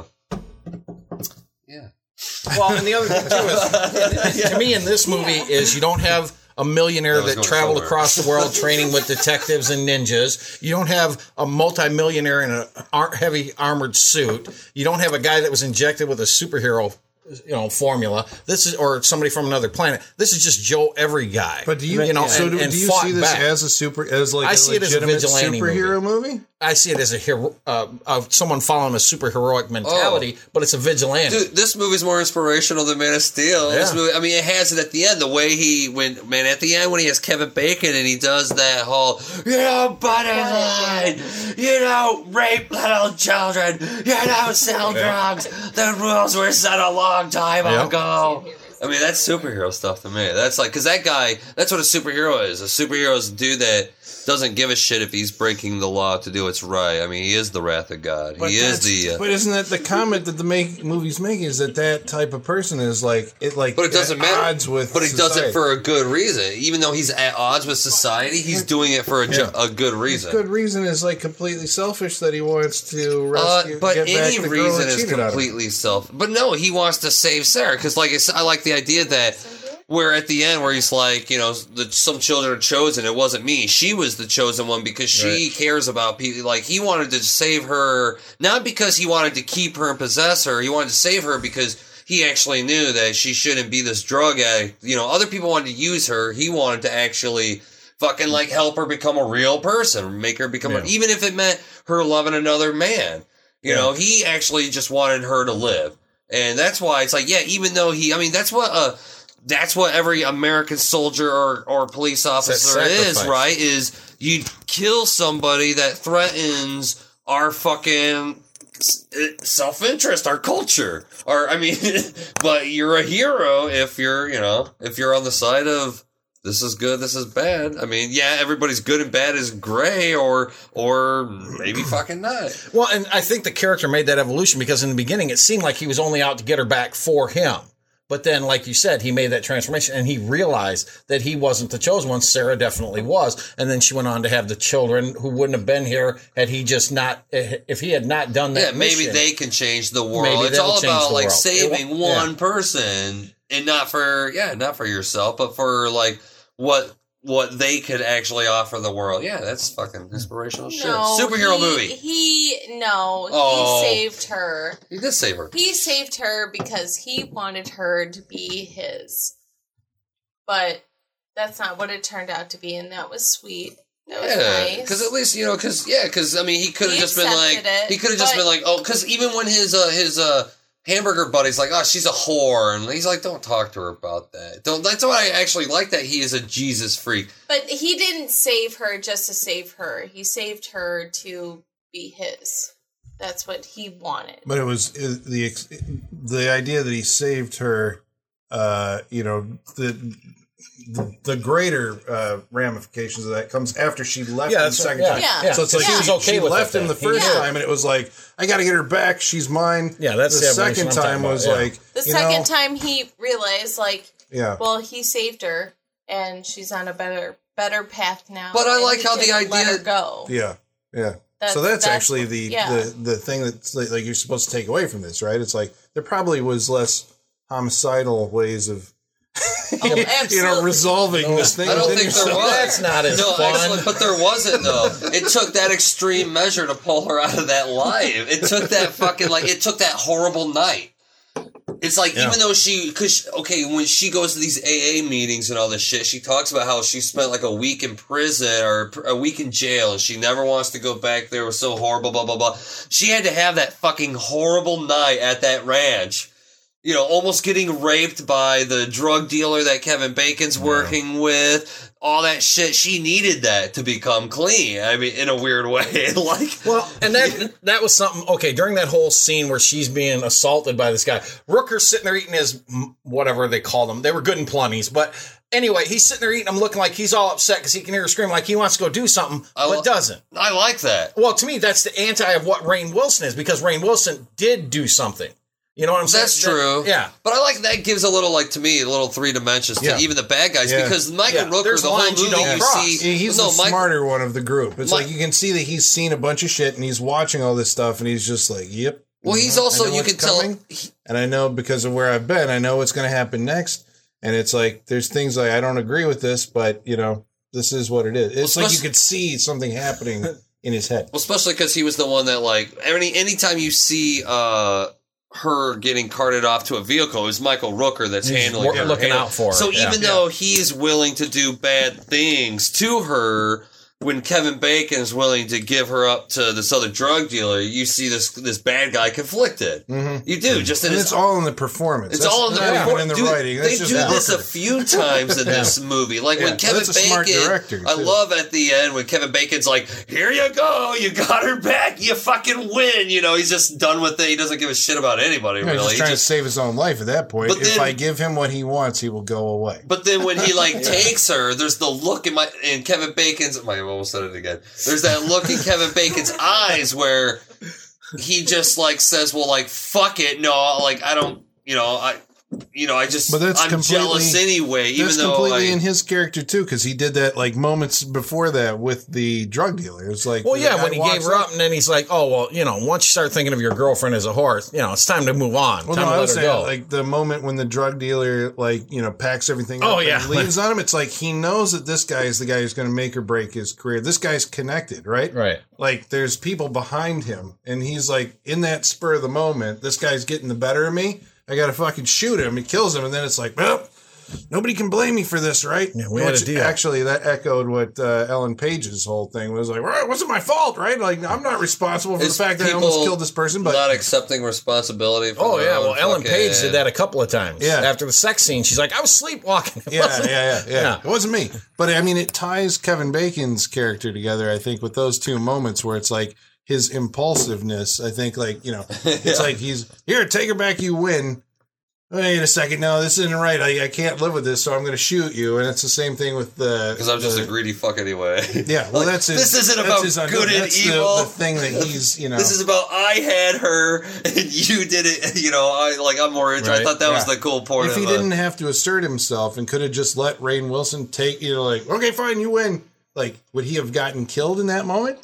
yeah. Well, and the other thing too is, to me, in this movie, is you don't have a millionaire That was that going traveled somewhere. across the world training with detectives and ninjas. You don't have a multimillionaire in a ar- heavy armored suit. You don't have a guy that was injected with a superhero, you know, formula. This is or somebody from another planet. This is just Joe Every Guy. But do you, you know, so and, do, and do you fought see this back. as a super, as like I a see it as a legitimate vigilante superhero movie? I see it as a hero, uh, of someone following a superheroic mentality, but it's a vigilante. Dude, this movie's more inspirational than Man of Steel. This Yeah. movie, I mean, it has it at the end. The way he, when man, at the end when he has Kevin Bacon and he does that whole, you know, butterline, you know, rape little children, you know, sell drugs. The rules were set a long time Yeah. ago. I mean, that's superhero stuff to me. That's like, because that guy, that's what a superhero is. A superhero is a dude that doesn't give a shit if he's breaking the law to do what's right. I mean, he is the wrath of God. But he is that's- the. Uh, But isn't that the comment that the make, movie's making? Is that that type of person is like it like But it doesn't at matter. odds with but he does society. it for a good reason. Even though he's at odds with society, he's doing it for a, ju- a good reason. Good reason is like completely selfish that he wants to Uh, rescue. but get back any the girl reason that is cheated on him. completely self. But no, he wants to save Sarah because, like I said, I like the idea that where at the end where he's like, you know, the, some children are chosen. It wasn't me. She was the chosen one because she Right. cares about people. Like he wanted to save her, not because he wanted to keep her and possess her. He wanted to save her because he actually knew that she shouldn't be this drug addict. You know, other people wanted to use her. He wanted to actually fucking like help her become a real person, make her become, Yeah. a, even if it meant her loving another man. You Yeah. know, he actually just wanted her to live. And that's why it's like, yeah, even though he, I mean, that's what, uh, that's what every American soldier or, or police officer is, sacrifice. right? Is you kill somebody that threatens our fucking self-interest, our culture. Or, I mean, but you're a hero if you're, you know, if you're on the side of this is good, this is bad. I mean, yeah, everybody's good and bad is gray or, or maybe fucking not. Well, and I think the character made that evolution because in the beginning it seemed like he was only out to get her back for him. But then, like you said, he made that transformation and he realized that he wasn't the chosen one. Sarah definitely was. And then she went on to have the children who wouldn't have been here had he just not, if he had not done that. Yeah, maybe mission. they can change the world. Maybe It's they'll all change about the like world. saving It won't- one yeah. person and not for, yeah, not for yourself, but for like what, what they could actually offer the world. Yeah, that's fucking inspirational shit. No, Superhero he, movie. He no, Oh. he saved her. He did save her. He saved her because he wanted her to be his. But that's not what it turned out to be, and that was sweet. That was Yeah, nice. because at least you know, because yeah, because I mean, he could have He just been like, accepted it, he could have just but- been like, oh, because even when his uh, his uh, hamburger buddy's like, oh, she's a whore, and he's like, don't talk to her about that. Don't. That's why I actually like that he is a Jesus freak. But he didn't save her just to save her. He saved her to be his. That's what he wanted. But it was uh, the ex- the idea that he saved her. Uh, you know the. The, the greater uh, ramifications of that comes after she left Yeah, him the that's second right. time. Yeah. Yeah. So it's like She she, was okay she with left it him the then. first Yeah. time, and it was like, I got to get her back. She's mine. Yeah, that's the the evolution second I'm time talking was about, yeah. like, The you second know, time he realized, like, yeah. well, he saved her, and she's on a better better path now. But I and like he how the didn't let idea- her go. Yeah, yeah. That's- so that's, that's actually what- the, yeah. the the thing that's like, like you're supposed to take away from this, right? It's like there probably was less homicidal ways of Oh, you know absolutely. resolving this thing. I don't within think there yourself. was. That's not as no, fun. actually, but there wasn't though. It took that extreme measure to pull her out of that life. It took that fucking like it took that horrible night. It's like Yeah. even though she, cause okay, when she goes to these A A meetings and all this shit, she talks about how she spent like a week in prison or a week in jail, and she never wants to go back there. It was so horrible, blah blah blah. She had to have that fucking horrible night at that ranch. You know, almost getting raped by the drug dealer that Kevin Bacon's working with, all that shit. She needed that to become clean. I mean, in a weird way. like, Well, and that that was something. Okay, during that whole scene where she's being assaulted by this guy, Rooker's sitting there eating his mm, whatever they called them. They were good and plenties, but anyway, he's sitting there eating them, looking like he's all upset because he can hear her scream, like he wants to go do something, I but lo- doesn't. I like that. Well, to me, that's the anti of what Rainn Wilson is because Rainn Wilson did do something. You know what I'm saying? That's That- true. yeah. But I like that gives a little, like, to me, a little three dimensions to Yeah. even the bad guys Yeah. because Michael Yeah. Rooker, There's the whole lines you movie don't you cross. see. He- He's no, the Mike- smarter one of the group. It's Mi- like you can see that he's seen a bunch of shit and he's watching all this stuff and he's just like, "Yep." Well, he's mhm, I also, know you what's can tell. coming, and I know because of where I've been, I know what's going to happen next. And it's like there's things like I don't agree with this, but you know this is what it is. It's Well, like you especially- could see something happening in his head. Well, especially because he was the one that, like, any anytime you see uh, her getting carted off to a vehicle, it's Michael Rooker that's He's handling wor- her. looking handling- out for her, So yeah. even though he's willing to do bad things to her, when Kevin Bacon is willing to give her up to this other drug dealer, you see this this bad guy conflicted. Mm-hmm. You do just in And his it's all in the performance. It's That's all in the, not even report. in the Dude, writing. They That's do just this a Rooker. few times in this movie. Like Yeah, when Kevin that's a smart Bacon, director, I too. love at the end when Kevin Bacon's like, "Here you go, you got her back, you fucking win." You know, he's just done with it. He doesn't give a shit about anybody Yeah, he's really. just He trying just- to save his own life at that point. But If then- I give him what he wants, he will go away. But then when he like takes her, there's the look in my in Kevin Bacon's my almost said it again. There's that look in Kevin Bacon's eyes where he just like says, "Well, like fuck it, no, like I don't, you know, I." You know, I just, but that's I'm jealous anyway, even that's though completely I, in his character too, because he did that like moments before that with the drug dealer. It's like, well, yeah, when he gave her up, and then he's like, oh, well, you know, once you start thinking of your girlfriend as a horse, you know, it's time to move on. Well, time no, to I let was her saying, go. like the moment when the drug dealer, like, you know, packs everything Oh, up yeah. and leaves on him, it's like he knows that this guy is the guy who's going to make or break his career. This guy's connected, right? Right. Like, there's people behind him, and he's like, in that spur of the moment, this guy's getting the better of me. I got to fucking shoot him. He kills him, and then it's like, well, nobody can blame me for this, right? Yeah, we had Which a deal. Actually, that echoed what uh, Ellen Page's whole thing was like, well, it wasn't my fault, right? Like, I'm not responsible for It's the fact that I people almost killed this person, but not accepting responsibility. For Oh, their yeah. own Well, Ellen fucking- Page did that a couple of times. Yeah. After the sex scene, she's like, I was sleepwalking. It yeah, wasn't- yeah, yeah, yeah, Yeah. It wasn't me. But I mean, it ties Kevin Bacon's character together, I think, with those two moments where it's like his impulsiveness. I think, like, you know, it's Yeah. like he's here, take her back, you win. Wait a second, no, this isn't right. I, I can't live with this, so I'm going to shoot you. And it's the same thing with the. Because I'm just the, a greedy fuck anyway. Yeah, well, Like, that's his. this isn't that's about his un- good and that's the- evil. The, thing that he's, you know. This is about I had her and you did it. You know, I like I'm more interested. I Right. thought that was Yeah. the cool part. If of he uh, didn't have to assert himself and could have just let Rainn Wilson take, you know, like, okay, fine, you win. Like, would he have gotten killed in that moment?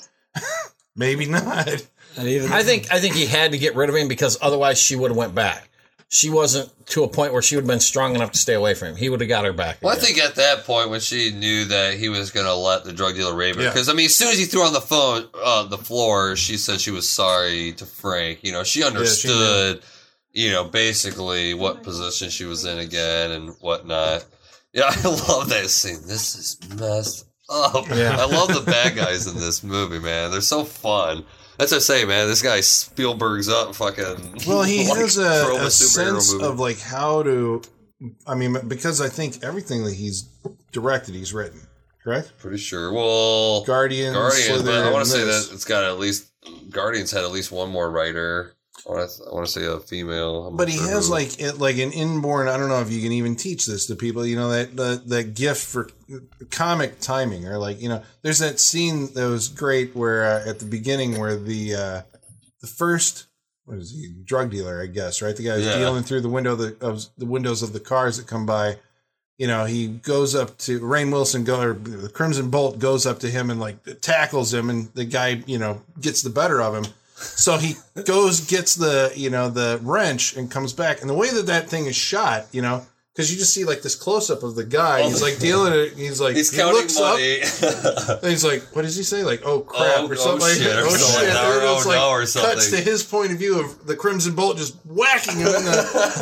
Maybe not. And even I think I think he had to get rid of him because otherwise she would have went back. She wasn't to a point where she would have been strong enough to stay away from him. He would have got her back. Well, I again. think at that point when she knew that he was going to let the drug dealer rape her, Yeah. because I mean, as soon as he threw her on the phone, uh, the floor, she said she was sorry to Frank. You know, she understood, you know, basically what position she was in again and whatnot. Yeah, I love that scene. This is messed up. Yeah. I love the bad guys in this movie, man. They're so fun. That's what I say, man. This guy Spielberg's up fucking. Well, he like, has a, throw a superhero sense movie. of like how to. I mean, because I think everything that he's directed, he's written. Correct? Pretty sure. Well, Guardians, Guardians, but I Slither, want to say and this. that it's got at least Guardians had at least one more writer. I want to, I want to say a female. I'm But not he sure has who. like it, like an inborn. I don't know if you can even teach this to people. You know that that, that gift for comic timing, or like you know, there's that scene that was great where uh, at the beginning where the uh, the first what is he drug dealer, I guess, right? The guy who's Yeah. dealing through the window of the of the windows of the cars that come by. You know, he goes up to Rainn Wilson, go or the Crimson Bolt goes up to him and like tackles him, and the guy, you know, gets the better of him. So he goes, gets the, you know, the wrench and comes back. And the way that that thing is shot, you know, because you just see like this close up of the guy. He's like dealing it. He's like, He's he counting looks money. up. And he's like, what does he say? Like, oh crap, Oh, or oh, something like shit, that. or Oh something shit. like that, And or it's oh, like, no, or cuts something. to his point of view of the Crimson Bolt just whacking him in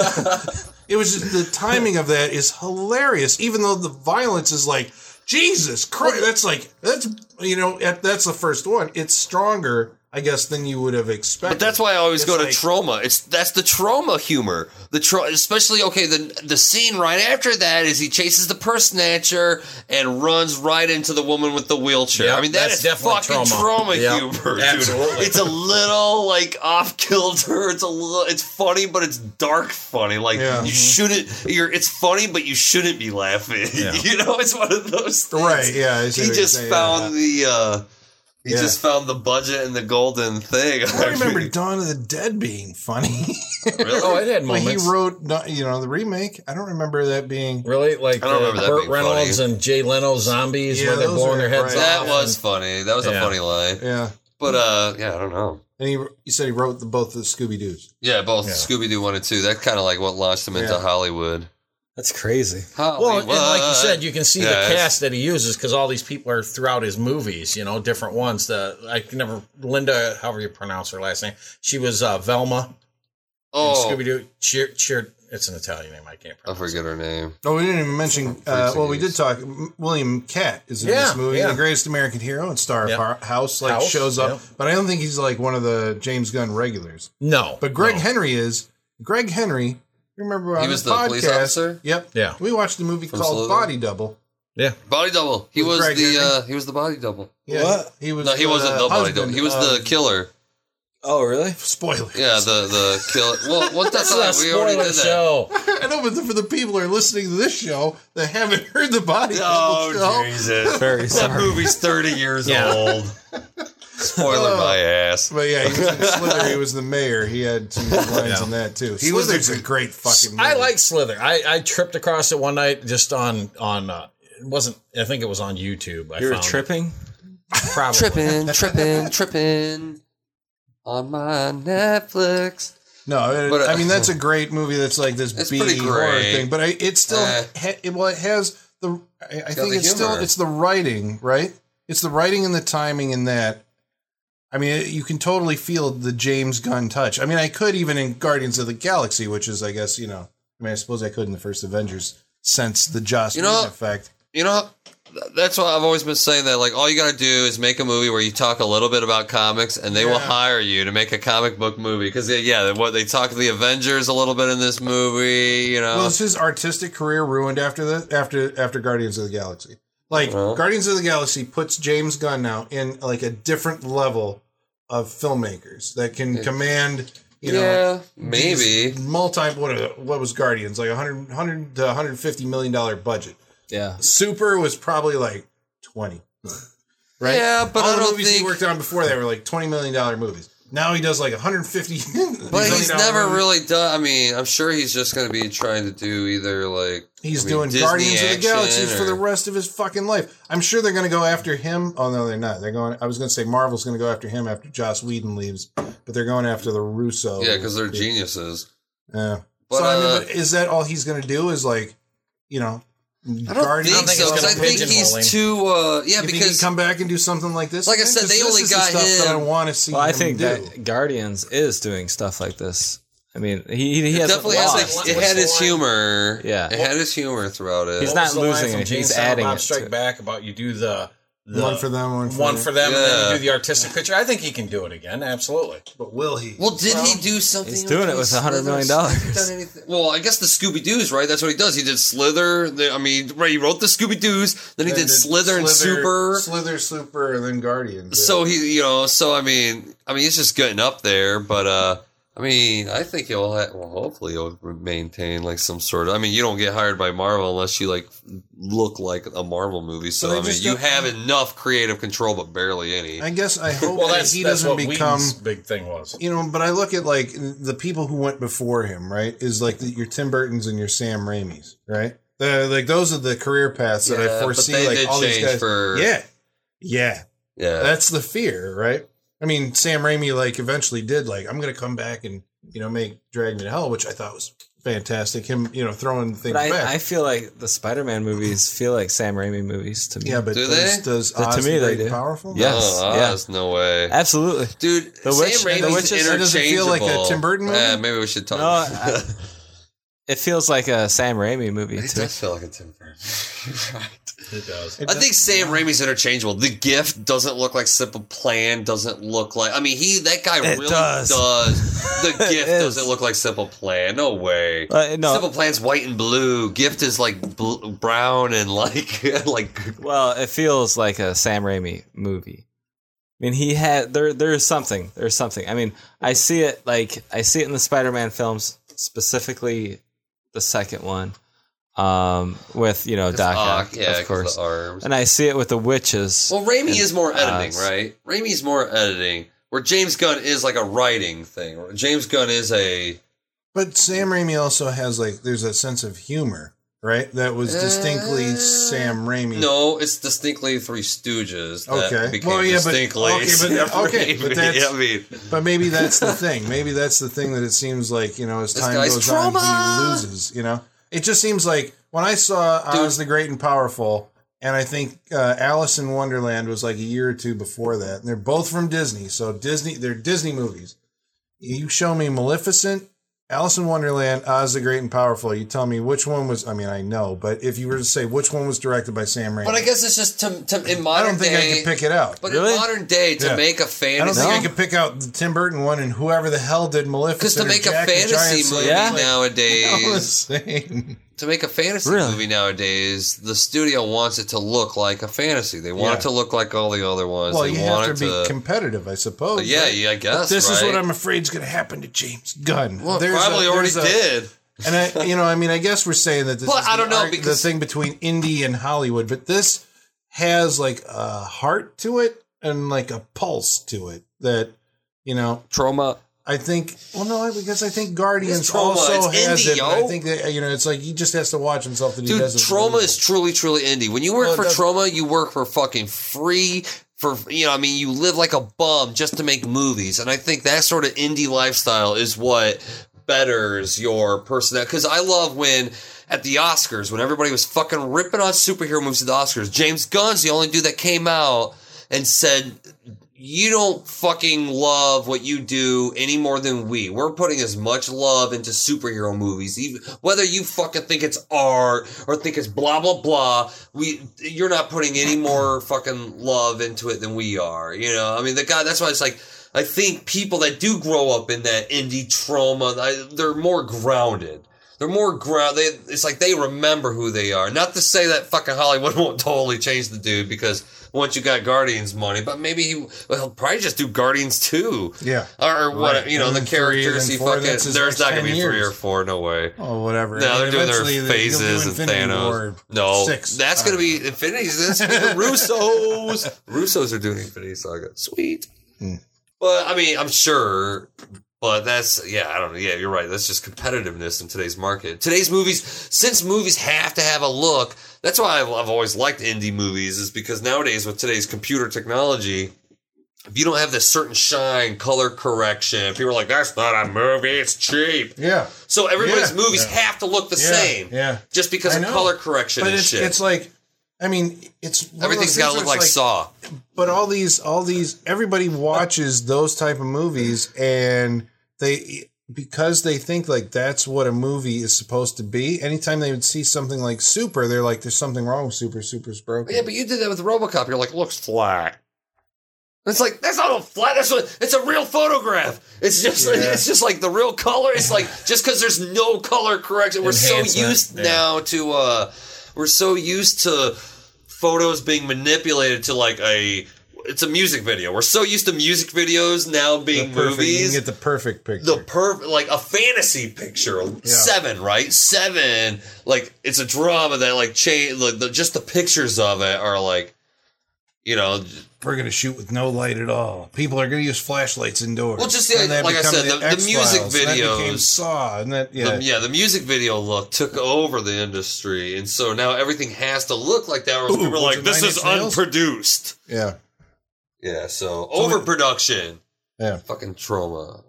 the. It was just the timing of that is hilarious, even though the violence is like, Jesus Christ. That's like, that's, you know, that's the first one. It's stronger, I guess, than you would have expected. But that's why I always It's go to like- trauma. It's that's the trauma humor. The tra- especially okay. The the scene right after that is he chases the purse snatcher and runs right into the woman with the wheelchair. Yep, I mean that that's is definitely fucking trauma, trauma. Yep, humor. Dude. absolutely. It's a little like off kilter. It's a little. It's funny, but it's dark funny. Like Yeah. you shouldn't. You're. It's funny, but you shouldn't be laughing. Yeah. You know, it's one of those things. Right, yeah, I see He what you're just saying, found the. uh He Yeah. just found the budget and the golden thing. I remember Dawn of the Dead being funny. Really? Oh, it had Well, he moments. wrote, no- you know, the remake. I don't remember that being. Really? Like I don't uh, remember that Burt being Reynolds funny. and Jay Leno zombies Yeah, where they're those blowing are their heads right. off. That was and- funny. That was a Yeah. funny line. Yeah, But uh, yeah, I don't know. and he he said he wrote the, both the Scooby Doo's. Yeah, both Yeah. Scooby Doo one and two. That kind of like what launched him into Yeah. Hollywood. that's crazy. Well, and like you said, you can see Yeah, the it's- cast that he uses because all these people are throughout his movies. You know, different ones. The I can never Linda, however you pronounce her last name. She was uh, Velma in Oh, Scooby Doo. Cheer, cheer. It's an Italian name. I can't I pronounce. forget her name. Oh, we didn't even mention. Uh, well, we did talk. M- William Catt is in Yeah, this movie, yeah. the greatest American hero and star Yep. of Har- House. Like House, shows up, yep. but I don't think he's like one of the James Gunn regulars. No, But Greg no. Henry is. Greg Henry. Remember on He was the, the podcast, police officer? Yep. Yeah. We watched a movie From called Slither? Body Double. Yeah, Body double. He With was Greg the Henry? uh, he was the body double. Yeah, What? He was. No, he wasn't the body husband double. He was of- the killer. Oh, really? Spoiler. Yeah, the the kill. Well, what that's not. We already did that. Show. I know, but for the people who are listening to this show that haven't heard the Body Oh, Double show, Jesus. Very That sorry. movie's thirty years Yeah. old. Spoiler my ass. but yeah, he was in Slither. He was the mayor. He had some good lines Yeah. in that too. He was Slither's a- a great fucking movie. I like Slither. I, I tripped across it one night just on on. Uh, it wasn't. I think it was on YouTube. I You were found it. tripping? Probably. Tripping, tripping, tripping on my Netflix. No, it, But, uh, I mean that's a great movie. That's like this It's B pretty horror great. thing, but I, it still Uh, ha, it, well, it has the. I, I think the it's still humor. it's the writing, right? It's the writing and the timing in that. I mean, it, you can totally feel the James Gunn touch. I mean, I could even in Guardians of the Galaxy, which is, I guess, you know, I mean, I suppose I could in the first Avengers sense the Joss You know- Whedon effect. You know, that's why I've always been saying that. Like, all you got to do is make a movie where you talk a little bit about comics, and they will Yeah. hire you to make a comic book movie. Because yeah, what they talk to the Avengers a little bit in this movie. You know, Well, is his artistic career ruined after the after after Guardians of the Galaxy? Like Well. Guardians of the Galaxy puts James Gunn now in like a different level of filmmakers that can command, you know, yeah, maybe. these multi what what was Guardians like one hundred, one hundred to one hundred fifty million dollar budget. Yeah. Super was probably like twenty, right? Yeah, but all I the don't movies think- he worked on before that were like twenty million dollar movies. Now he does like one hundred fifty. But he's never really done. I mean, I'm sure he's just going to be trying to do either like He's I mean, doing Disney Guardians of the action Galaxy for or- the rest of his fucking life. I'm sure they're going to go after him. Oh no, they're not. They're going. I was going to say Marvel's going to go after him after Joss Whedon leaves, but they're going after the Russo. Yeah, because they're geniuses. Yeah. But, so I mean, uh, but is that all he's going to do? Is like, you know, I don't Guardians? think think so. it's 'Cause I gonna think pigeonhole him. he's too. Uh, yeah, You think he'd because come back and do something like this? Like I again? said, 'Cause they this only is the got stuff that I him- want to see. Well, I him think do. that Guardians is doing stuff like this. I mean, he he it hasn't definitely has. lost. Like, it What's had the his line? humor. Yeah. it had his humor throughout it. He's What not was the line losing from it, Jay he's and Silent adding Bob it Strike to- Back about you do the, the one for them, one for one them. for them, and then Yeah. you do the artistic picture. I think he can do it again. Absolutely. But will he? Well, did he do something? he's doing it with one hundred million dollars. Has he done anything? Well, I guess the Scooby Doo's right. That's what he does. He did Slither. The, I mean, right, he wrote the Scooby Doo's. Then he Then did Slither and Super. Slither, Super, and then Guardians. yeah. So he, you know, so I mean, I mean, he's just getting up there. But uh I mean, I think he'll. Ha- well, hopefully, he'll maintain like some sort of. I mean, you don't get hired by Marvel unless you like look like a Marvel movie. So But I I mean, just you don't- have enough creative control, but barely any. I guess I hope Well, that that's he that's doesn't what become. Whedon's big thing was. You know, but I look at like the people who went before him, right? Is like the, your Tim Burtons and your Sam Raimis, right? The, like those are the career paths that Yeah, I but foresee. they like did all these change guys. for- Yeah, yeah, Yeah, that's the fear, right? I mean, Sam Raimi like eventually did like I'm going to come back and you know make Drag Me to Hell, which I thought was fantastic. Him, you know, throwing things But back. I, I feel like the Spider-Man movies feel like Sam Raimi movies to me. yeah, but Do does, they? does To Oz me, the they Great do. and Powerful? Yeah. oh, Yes, Oz, no way, Absolutely. dude. The Sam Witch- Raimi's The Witches- That doesn't feel like a interchangeable. Tim Burton movie? Eh, maybe we should talk. No, I- It feels like a Sam Raimi movie it too. does feel like a Tim Burton. You're right. It does. It I does- think Sam Raimi's interchangeable. The Gift doesn't look like Simple Plan. Doesn't look like. I mean, he that guy It really does. does. The It Gift is. doesn't look like Simple Plan. No way. Uh, no. Simple Plan's white and blue. Gift is like bl- brown and like like. Well, it feels like a Sam Raimi movie. I mean, he had there. There's something. There's something. I mean, I see it like I see it in the Spider-Man films, specifically the second one, um, with you know Doc Ock, Ock, yeah, 'cause of course, the arms. and I see it with the witches. Well, Raimi and is more editing, Oz. right? Raimi's more editing. Where James Gunn is like a writing thing. James Gunn is a. But Sam Raimi also has like there's a sense of humor, right? That was distinctly Uh, Sam Raimi. No, it's distinctly Three Stooges. That Okay. became Well, yeah, but- distinctly okay, but- Sam okay, but Raimi. that's- I mean, But maybe that's the thing. Maybe that's the thing that it seems like, you know, as This time guy's goes trauma. on, he loses, you know? It just seems like when I saw Oz the Great and Powerful, and I think uh, Alice in Wonderland was like a year or two before that, and they're both from Disney. So Disney, they're Disney movies. You show me Maleficent, Alice in Wonderland, Oz the Great and Powerful. You tell me which one was, I mean, I know, but if you were to say which one was directed by Sam Raimi, but I guess it's just to, to in I modern don't think day. I could pick it out. But Really? in modern day, to Yeah. make a I don't fantasy, think I could pick out the Tim Burton one and whoever the hell did Maleficent. because to or make a Jack the fantasy Giant movie Slayer. Yeah. Like, nowadays, I'm saying. to make a fantasy Really? movie nowadays, the studio wants it to look like a fantasy. They want Yeah. it to look like all the other ones. Well, they you want have to it be competitive, I suppose. yeah, right? yeah, I guess. But this is right? what I'm afraid is going to happen to James Gunn. Well, There's probably a- already there's a- did. And I, you know, I mean, I guess we're saying that this Well, is I the, don't know, arc- because- the thing between indie and Hollywood, but this has like a heart to it and like a pulse to it that, you know, Trauma. I think, well, no, because I think Guardians It's Trauma. also It's has indie, it. but I yo. think that, you know, it's like he just has to watch himself that he Dude, doesn't. Trauma believe is it. truly, truly indie. When you work Well, it for does- Trauma, you work for fucking free. For, you know, I mean, you live like a bum just to make movies. And I think that sort of indie lifestyle is what betters your personality. Because I love when, at the Oscars, when everybody was fucking ripping on superhero movies at the Oscars, James Gunn's the only dude that came out and said, you don't fucking love what you do any more than we. We're putting as much love into superhero movies, even whether you fucking think it's art or think it's blah blah blah. We, you're not putting any more fucking love into it than we are. You know, I mean, the guy. That's why it's like, I think people that do grow up in that indie trauma, I, they're more grounded. They're more ground. They, it's like they remember who they are. Not to say that fucking Hollywood won't totally change the dude because once you got Guardians money, but maybe he, well, he'll probably just do Guardians two. Yeah. Or what, Right. you know, And the then three, characters and he then four, fucking, that's his there's next not going to ten be three years. or four, no way. Oh, whatever. No, I mean, they're doing their eventually they- he'll do phases and Infinity Thanos. War No, six. that's going to be Infinity. That's gonna be the Russos. Russos are doing Infinity Saga. Sweet. Hmm. But, I mean, I'm sure, but that's, yeah, I don't know. Yeah, you're right. That's just competitiveness in today's market. Today's movies, since movies have to have a look, that's why I've, I've always liked indie movies, is because nowadays with today's computer technology, if you don't have this certain shine, color correction, people are like, that's not a movie, it's cheap. Yeah. So everybody's Yeah. movies Yeah. have to look the Yeah. same. Yeah. Just because I of know. color correction But and it's, shit. it's like, I mean, it's one of Everything's those got to things look where like it's Saw. But all these, all these, everybody watches those type of movies, and they, because they think like that's what a movie is supposed to be. Anytime they would see something like Super, they're like, "There's something wrong with Super. Super's broken." Yeah, but you did that with RoboCop. You're like, it looks flat. It's like, that's not a flat. That's what, it's a real photograph. It's just, Yeah. it's just like the real color. It's like just because there's no color correction. We're so Enhancement, used yeah. now to, uh, we're so used to photos being manipulated to like a. It's a music video. We're so used to music videos now The being perfect, you movies. can get the perfect picture. The perfect, like a fantasy picture. Seven, right? Seven. Like it's a drama that like change. Like the, just the pictures of it are like, you know. We're going to shoot with no light at all. People are going to use flashlights indoors. Well, just the- And that like I become said, the- the X-Files, music and that became videos- Saw, and that yeah, The, yeah, the music video look took over the industry, and so now everything has to look like that. Or Ooh, people are was like, it "This Nine is Inch Nails? unproduced." yeah, Yeah, so, So we- overproduction, yeah. fucking trauma.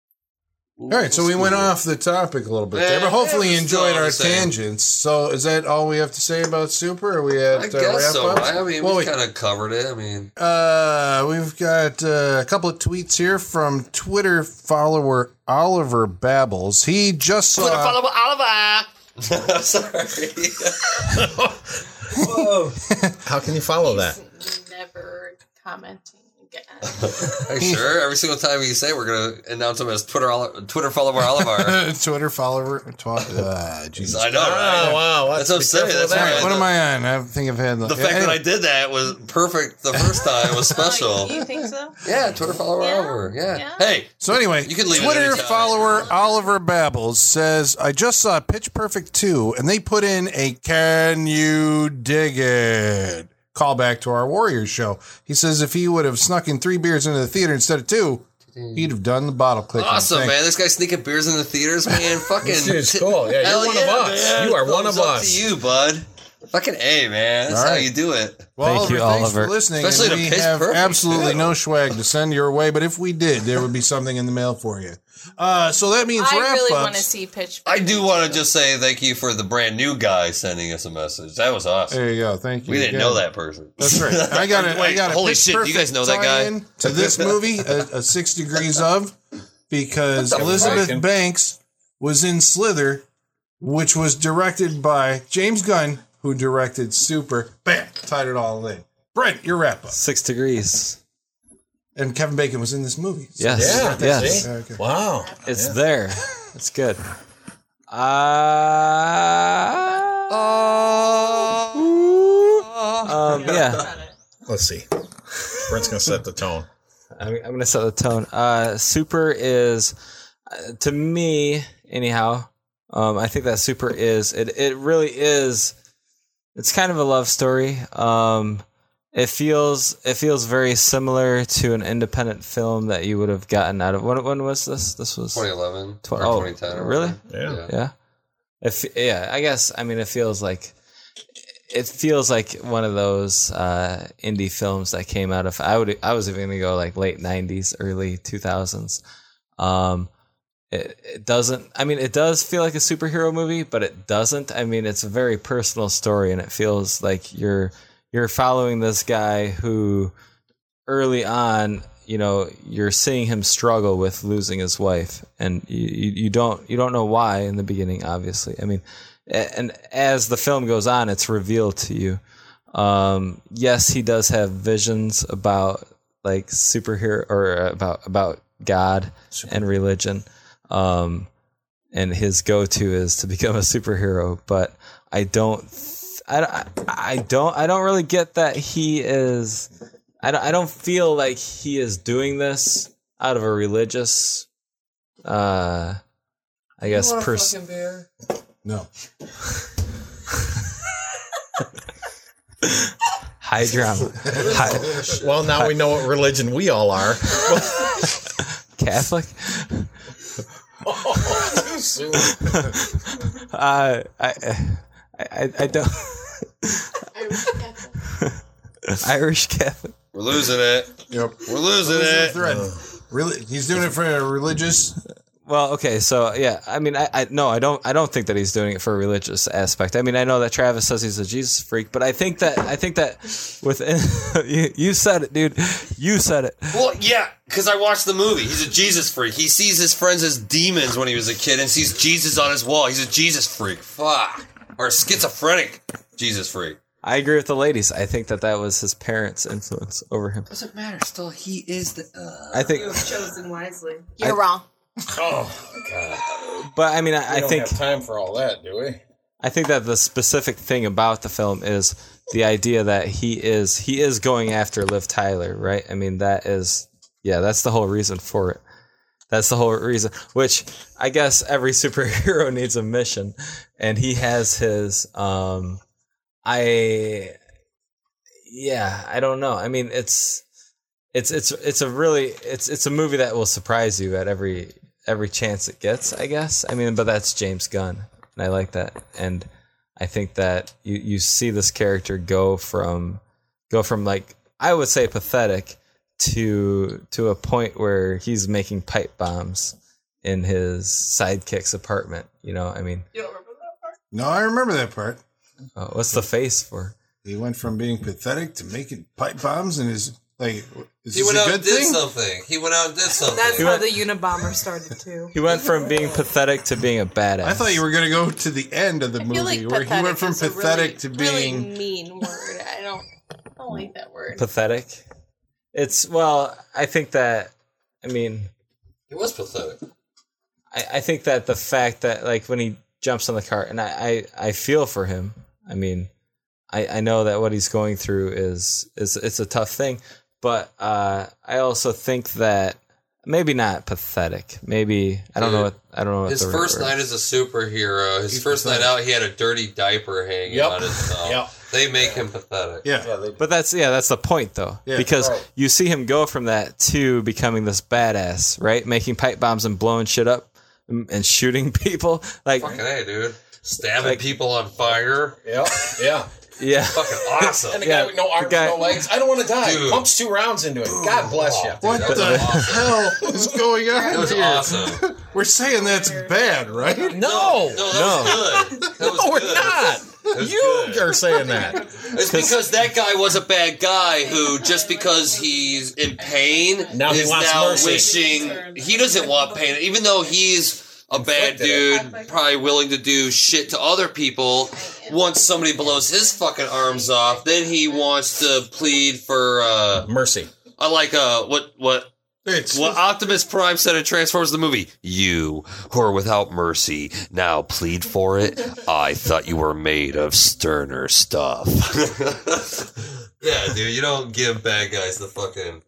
All right, so we went off the topic a little bit there, Yeah, but hopefully it you was still enjoyed the our same. tangents. So is that all we have to say about Super? Are we at I uh, guess wrap so, up? right? I mean, well, we wait, kind of covered it. I mean, uh, we've got uh, a couple of tweets here from Twitter follower Oliver Babbles. He just saw. Twitter follow Oliver. Sorry. Whoa. How can you follow that? He's never commenting again. Are you sure? Every single time you say, we're gonna announce him as Twitter Oli- Twitter follower Oliver. Twitter follower. Twa- uh, Jesus. I know, right? Oh, wow. That's what I'm saying. That's All right. right, what am I on? I think I've had The fact that I did that was perfect the first time was special. Oh, you think so? Yeah, Twitter follower Yeah. Oliver. Yeah. Yeah. Hey, So anyway, You can leave it Twitter anytime. follower Oliver Babbles says, I just saw Pitch Perfect two, and they put in a Can You Dig It? Callback to our Warriors show. He says if he would have snuck in three beers into the theater instead of two, he'd have done the bottle clicking awesome, thing. man. This guy's sneaking beers in the theaters, man. Fucking. This dude's cool. Yeah, you're Hell one yeah, of us. man. You are one Thumbs of up us. to you, bud. Fucking A, man. That's All how right. you do it. Well, Thank you, Oliver, thanks Oliver. for listening. Especially and to we Pitch have Perfect, absolutely too. no swag to send your way, but if we did, there would be something in the mail for you. Uh, so that means I wrap really ups. want to see Pitch I Perfect do want to too. just say thank you for the brand new guy sending us a message. That was awesome. There you go. Thank you. We didn't again. know that person. That's right. I got it. I Wait, got a holy Pitch shit, do you guys Perfect know that guy? tie-in to this movie, a, a Six Degrees of, because What the Elizabeth fuck? Banks was in Slither, which was directed by James Gunn, who directed Super. Bam, tied it all in. Brent, your wrap up. Six degrees. And Kevin Bacon was in this movie. So- Yes. Yeah, yes. see? Okay. Wow. It's Yeah. there. It's good. Uh, um, yeah. Let's see. Brent's gonna set the tone. I'm, I'm gonna set the tone. Uh, Super is, uh, to me, anyhow. Um, I think that Super is it. It really is. It's kind of a love story. Um, it feels it feels very similar to an independent film that you would have gotten out of. When, when was this? This was twenty eleven tw- or oh, twenty ten. Or really? whatever. Yeah. Yeah. If yeah, I guess. I mean, it feels like it feels like one of those uh, indie films that came out of. I would. I was even gonna go like late nineties, early two thousands. Um, it, it doesn't. I mean, it does feel like a superhero movie, but it doesn't. I mean, it's a very personal story, and it feels like you're you're following this guy who, early on, you know, you're seeing him struggle with losing his wife, and you, you, you don't you don't know why in the beginning. Obviously, I mean, and as the film goes on, it's revealed to you. Um, yes, he does have visions about like superhero or about about God Super. and religion, um, and his go-to is to become a superhero. But I don't, I, I don't, I don't really get that he is. I don't, I don't feel like he is doing this out of a religious, uh, I guess, person. No. High drama. High. Well, now we know what religion we all are. Catholic? Oh, too soon. Uh, I, I, I don't. Irish Catholic. Irish Catholic. We're losing it. Yep. We're losing Losing it. the thread. Really, he's doing it for a religious. Well, okay, so yeah, I mean, I, I no, I don't, I don't think that he's doing it for a religious aspect. I mean, I know that Travis says he's a Jesus freak, but I think that, I think that within you, you said it, dude, you said it. Well, yeah, because I watched the movie. He's a Jesus freak. He sees his friends as demons when he was a kid and sees Jesus on his wall. He's a Jesus freak. Fuck. Or a schizophrenic Jesus freak. I agree with the ladies. I think that that was his parents' influence over him. Doesn't matter. Still, he is the. Uh... I think. You have chosen wisely. You're I- wrong. Oh, God. But I mean, I, We I don't think have time for all that, do we? I think that the specific thing about the film is the idea that he is he is going after Liv Tyler, right? I mean, that is yeah, that's the whole reason for it. That's the whole reason. Which I guess every superhero needs a mission, and he has his. Um, I yeah, I don't know. I mean, it's it's it's it's a really it's it's a movie that will surprise you at every every chance it gets, I guess. I mean, but that's James Gunn, and I like that. And I think that you, you see this character go from go from like I would say pathetic to to a point where he's making pipe bombs in his sidekick's apartment. You know, I mean, You don't remember that part? No, I remember that part. uh, what's the face for? He went from being pathetic to making pipe bombs, and is like, is He this went a out good and did thing? something. He went out and did something. That's He how went- the Unabomber started too. He went from being pathetic to being a badass. I thought you were going to go to the end of the I movie feel like where he went pathetic from is a pathetic really, to being. really mean word. I don't, I don't like that word. pathetic. It's well, I think that. I mean, He was pathetic. I, I think that the fact that like when he jumps on the cart, and I, I, I feel for him. I mean, I, I know that what he's going through is is it's a tough thing, but uh, I also think that maybe not pathetic. Maybe I don't know what I don't know what His the right first word night as a superhero, his He's first pathetic. night out, he had a dirty diaper hanging Yep. on his thumb. Yep. They make him pathetic. Yeah. Yeah, they, But that's yeah, that's the point though, Yeah, because right. you see him go from that to becoming this badass, right? Making pipe bombs and blowing shit up and and shooting people, like Fucking A, dude. Stabbing Like- people on fire. yeah, yeah. yeah. Fucking awesome. And the Yeah, guy with no the arms, guy- no legs. I don't want to die. Dude. Pumps two rounds into it. God bless you. What That was the awesome. hell is going on That was here? awesome. We're saying that's bad, right? No, No, that was good. That was no, we're good. not. That was You good. are saying that. It's because that guy was a bad guy who, just because he's in pain, Now he is wants now mercy. wishing he doesn't want pain. Even though he's a bad dude, probably willing to do shit to other people. Once somebody blows his fucking arms off, then he wants to plead for. uh Mercy. I like uh what what It's What Optimus Prime said in Transformers the movie, "You who are without mercy now plead for it. I thought you were made of sterner stuff." Yeah, dude, you don't give bad guys the fucking.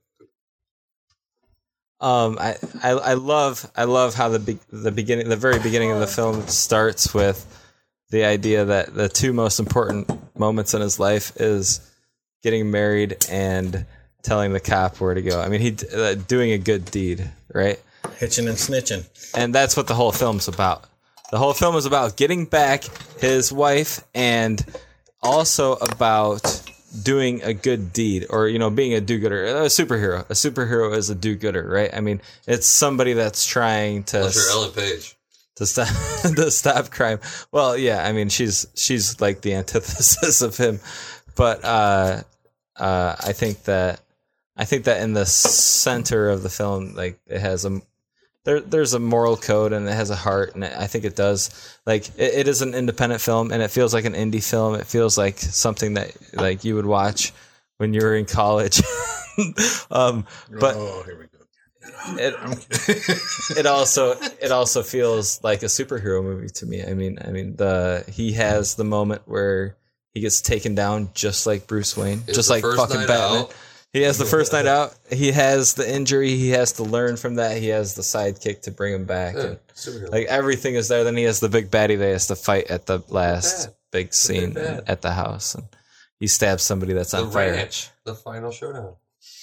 Um, I, I I love I love how the be- the beginning the very beginning of the film starts with the idea that the two most important moments in his life is getting married and telling the cop where to go. I mean, he uh, doing a good deed, right? Hitching and snitching. And that's what the whole film's about. The whole film is about getting back his wife and also about doing a good deed, or, you know, being a do-gooder. A superhero. A superhero is a do-gooder, right? I mean, it's somebody that's trying to Unless you're Ellen Page. to stop to stop crime. Well, yeah, I mean, she's she's like the antithesis of him. But uh, uh, I think that I think that in the center of the film, like, it has a there there's a moral code and it has a heart, and I think it does. Like, it, it is an independent film, and it feels like an indie film. It feels like something that, like, you would watch when you were in college. um, but oh, here we go. it it also it also feels like a superhero movie to me. I mean, I mean the he has the moment where he gets taken down just like Bruce Wayne, It was just the like first fucking night Batman. out. He has the first night out. He has the injury. He has to learn from that. He has the sidekick to bring him back. Yeah, And, superhero. like, everything is there. Then he has the big baddie that he has to fight at the last bad. big scene big bad. at the house, and he stabs somebody that's The on fire. ranch, the final showdown.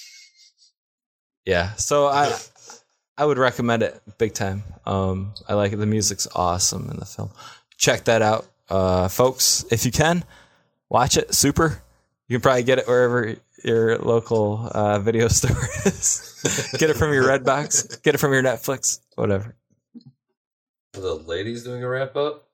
Yeah, so I I would recommend it big time. Um, I like it. The music's awesome in the film. Check that out, uh, folks. If you can, watch it. Super. You can probably get it wherever your local uh, video store is. Get it from your Redbox. Get it from your Netflix. Whatever. Are the ladies doing a wrap up?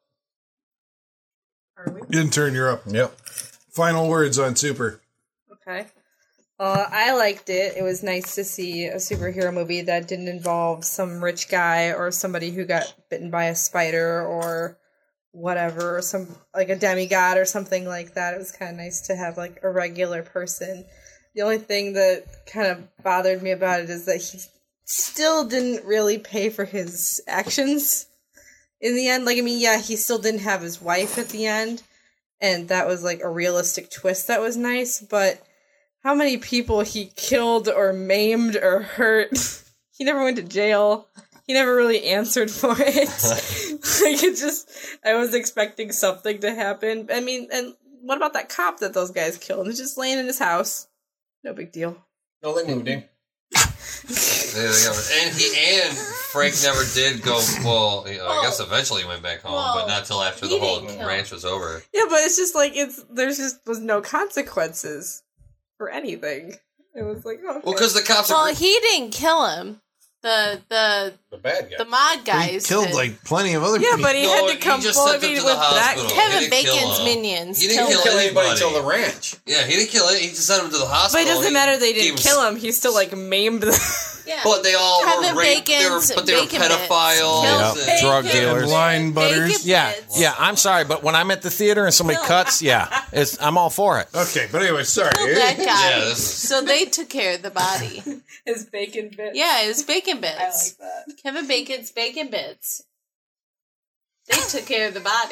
Are we? Intern, you're up. Yep. Final words on Super. Okay. Uh, I liked it. It was nice to see a superhero movie that didn't involve some rich guy or somebody who got bitten by a spider or whatever, or some, like, a demigod or something like that. It was kind of nice to have, like, a regular person. The only thing that kind of bothered me about it is that he still didn't really pay for his actions in the end. Like, I mean, yeah, he still didn't have his wife at the end, and that was, like, a realistic twist that was nice, but how many people he killed or maimed or hurt. He never went to jail. He never really answered for it. Like, it just, I was expecting something to happen. I mean, and what about that cop that those guys killed? He's just laying in his house. No big deal. No, they moved him. Yeah, they got- and he and Frank never did go. Well, you know, I Well, guess eventually he went back home, well, but not till after he the whole didn't kill. ranch was over. Yeah, but it's just like, it's, there's just was no consequences for anything. It was like, oh, okay. Well, because the cops Well, are. he didn't kill him. The the The bad guy. the mod He guys killed did. like plenty of other Yeah, people. but he No, had to he come just forward sent him with to the that. hospital. Kevin He didn't kill Bacon's him. minions. He didn't killed Didn't kill kill anybody anybody. till the ranch. Yeah, he didn't kill it. He just sent him to the But hospital. it doesn't He matter they gave didn't kill him. He still, like, maimed them. Yeah. But they all Kevin were raped. They were, Bacon's but they were bacon bits. pedophiles. Killed and- Yep. Drug bacon dealers. bits. Line butters. Bacon Yeah, bits. yeah. I'm sorry, but when I'm at the theater and somebody Kill. cuts, yeah, it's I'm all for it. Okay, but anyway, sorry. Killed that guy. Yeah, this is- So they took care of the body. His bacon bit. Yeah, his bacon bits. I like that. Kevin Bacon's bacon bits. They took care of the body.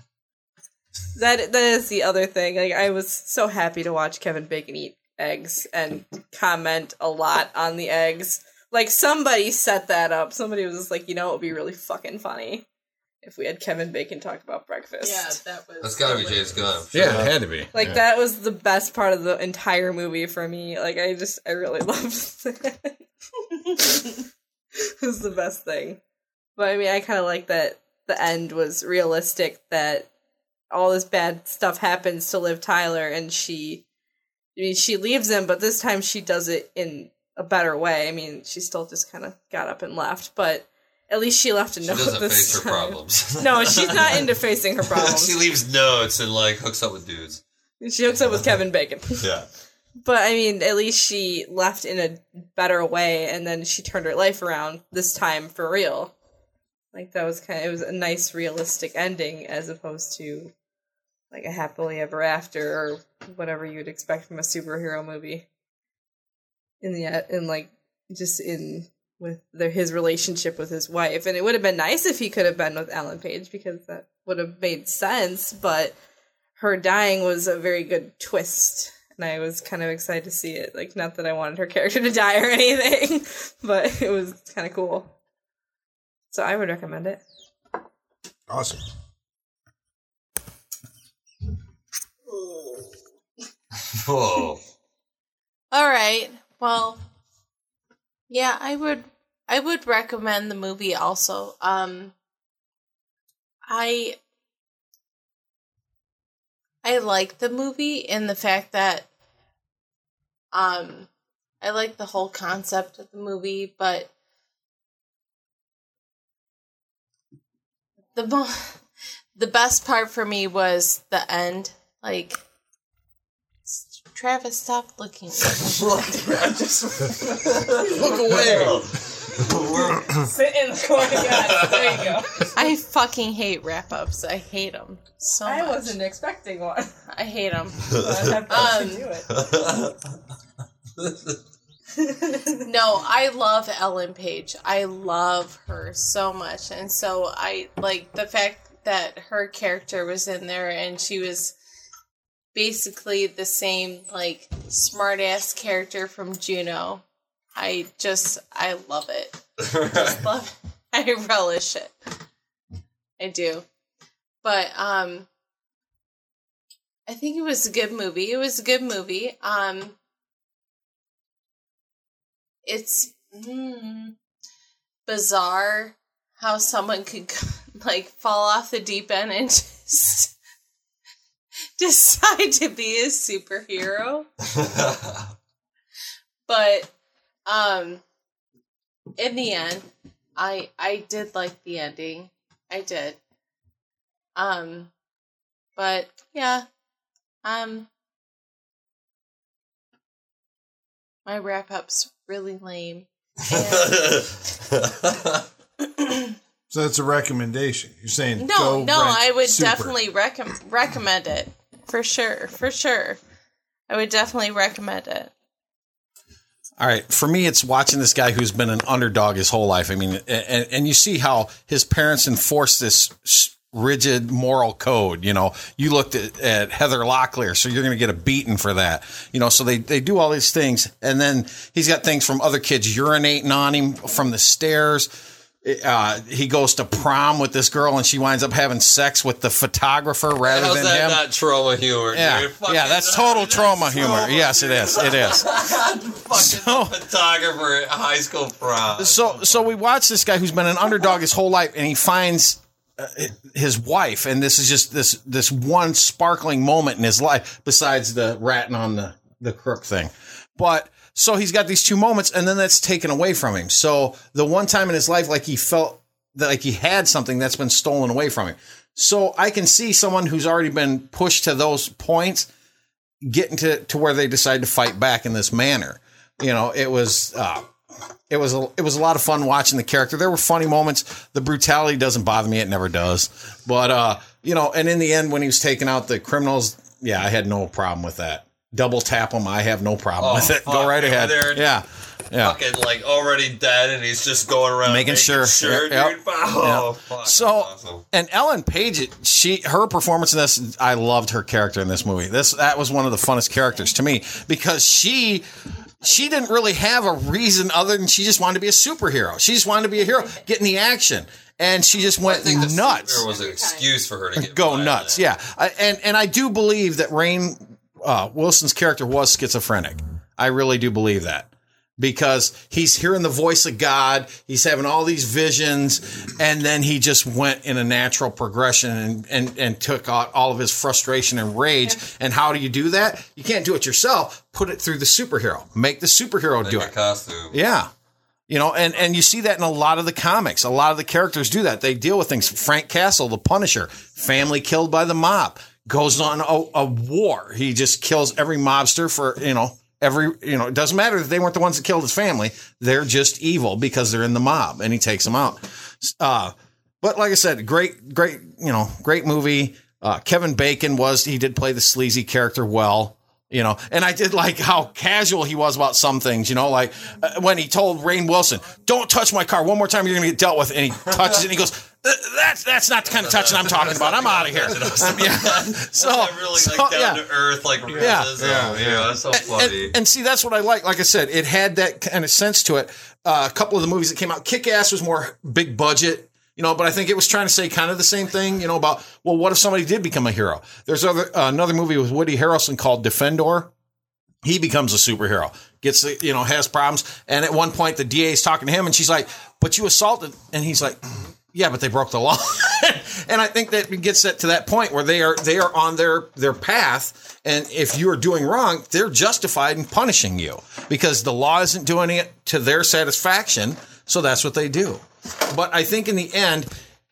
That that is the other thing. Like, I was so happy to watch Kevin Bacon eat eggs and comment a lot on the eggs. Like, somebody set that up. Somebody was just like, you know, it would be really fucking funny if we had Kevin Bacon talk about breakfast. Yeah, that was. That's gotta be James Gunn. Yeah, it had to be. Like, Yeah. that was the best part of the entire movie for me. Like, I just, I really loved it. It was the best thing. But, I mean, I kind of like that the end was realistic, that all this bad stuff happens to Liv Tyler, and she, I mean, she leaves him, but this time she does it in a better way. I mean, she still just kind of got up and left, but at least she left a She note doesn't this face her time. problems. No, she's not into facing her problems. She leaves notes and like hooks up with dudes. She hooks up with Kevin Bacon. Yeah. But, I mean, at least she left in a better way, and then she turned her life around, this time for real. Like, that was kind of, it was a nice, realistic ending, as opposed to, like, a happily ever after, or whatever you'd expect from a superhero movie. In the, in, like, just in with the, his relationship with his wife. And it would have been nice if he could have been with Ellen Page, because that would have made sense. But her dying was a very good twist, and I was kind of excited to see it. Like, not that I wanted her character to die or anything, but it was kind of cool. So I would recommend it. Awesome. Whoa. All right. Well, yeah, I would I would recommend the movie also. Um I I like the movie in the fact that um I like the whole concept of the movie, but the mo- the best part for me was the end. Like, Travis, stop looking. Look away. Sit in the corner, guys. There you go. I fucking hate wrap-ups. I hate them so I much. wasn't expecting one. I hate them. um, Um, No, I love Ellen Page. I love her so much. And so I like the fact that her character was in there and she was basically the same, like, smart-ass character from Juno. I just, I love it. I just love it. I relish it. I do. But, um, I think it was a good movie. It was a good movie. Um, it's mm, bizarre how someone could, like, fall off the deep end and just decide to be a superhero. But, um, in the end, I I did like the ending. I did. Um, but yeah, um, my wrap up's really lame. And So that's a recommendation. You're saying no, go no, rent I would Super. definitely recommend recommend it for sure, for sure. I would definitely recommend it. All right, for me, it's watching this guy who's been an underdog his whole life. I mean, and, and you see how his parents enforce this rigid moral code. You know, you looked at, at Heather Locklear, so you're going to get a beating for that. You know, so they, they do all these things. And then he's got things from other kids urinating on him from the stairs. Uh, he goes to prom with this girl and she winds up having sex with the photographer rather How's than that him. not trauma humor, Yeah, dude? Fucking yeah, that's total that's trauma humor. Yes, it is. It is. Fucking So- photographer at high school prom. So, so we watch this guy who's been an underdog his whole life, and he finds uh, his wife, and this is just this this one sparkling moment in his life, besides the ratting on the the crook thing. But so he's got these two moments, and then that's taken away from him. So the one time in his life, like he felt that like he had something that's been stolen away from him. So I can see someone who's already been pushed to those points getting to to where they decide to fight back in this manner. You know, it was. Uh, It was a, it was a lot of fun watching the character. There were funny moments. The brutality doesn't bother me. It never does. But, uh, you know, and in the end, when he was taking out the criminals, yeah, I had no problem with that. Double tap him. I have no problem Oh, with it. Go fuck, right yeah, ahead. they're- Yeah. Yeah. Fucking like already dead, and he's just going around Making sure. sure, Yep, dude. yep. Oh, Yep. fuck. So, that's awesome. and Ellen Page, she her performance in this, I loved her character in this movie. This that was one of the funnest characters to me because she she didn't really have a reason other than she just wanted to be a superhero. She just wanted to be a hero, get in the action, and she just I went think the nuts. There was an excuse for her to get Go violent. nuts, yeah. I, and and I do believe that Rainn uh, Wilson's character was schizophrenic. I really do believe that. Because he's hearing the voice of God, he's having all these visions, and then he just went in a natural progression and, and, and took out all of his frustration and rage. And how do you do that? You can't do it yourself. Put it through the superhero. Make the superhero Make do a it. costume. Yeah. You know, and, and you see that in a lot of the comics. A lot of the characters do that. They deal with things. Frank Castle, the Punisher, family killed by the mob, goes on a, a war. He just kills every mobster for, you know, every, you know, it doesn't matter that they weren't the ones that killed his family. They're just evil because they're in the mob, and he takes them out. Uh, but like I said, great, great, you know, great movie. Uh, Kevin Bacon was, he did play the sleazy character well. You know, and I did like how casual he was about some things, you know, like uh, when he told Rainn Wilson, don't touch my car one more time, you're going to get dealt with. And he touches it and he goes, that's that's not the kind of touching I'm talking about. I'm out of here. Um, yeah. So, that's really so, like down yeah. to earth, like realism. Yeah, yeah, yeah. That's so funny. And, and see, that's what I like. Like I said, it had that kind of sense to it. Uh, a couple of the movies that came out, Kick-Ass was more big budget. You know, but I think it was trying to say kind of the same thing, you know, about, well, what if somebody did become a hero? There's other, uh, another movie with Woody Harrelson called Defendor. He becomes a superhero, gets, you know, has problems. And at one point, the D A is talking to him and she's like, but you assaulted. And he's like, yeah, but they broke the law. And I think that it gets that to that point where they are, they are on their, their path. And if you are doing wrong, they're justified in punishing you because the law isn't doing it to their satisfaction. So that's what they do. But I think in the end,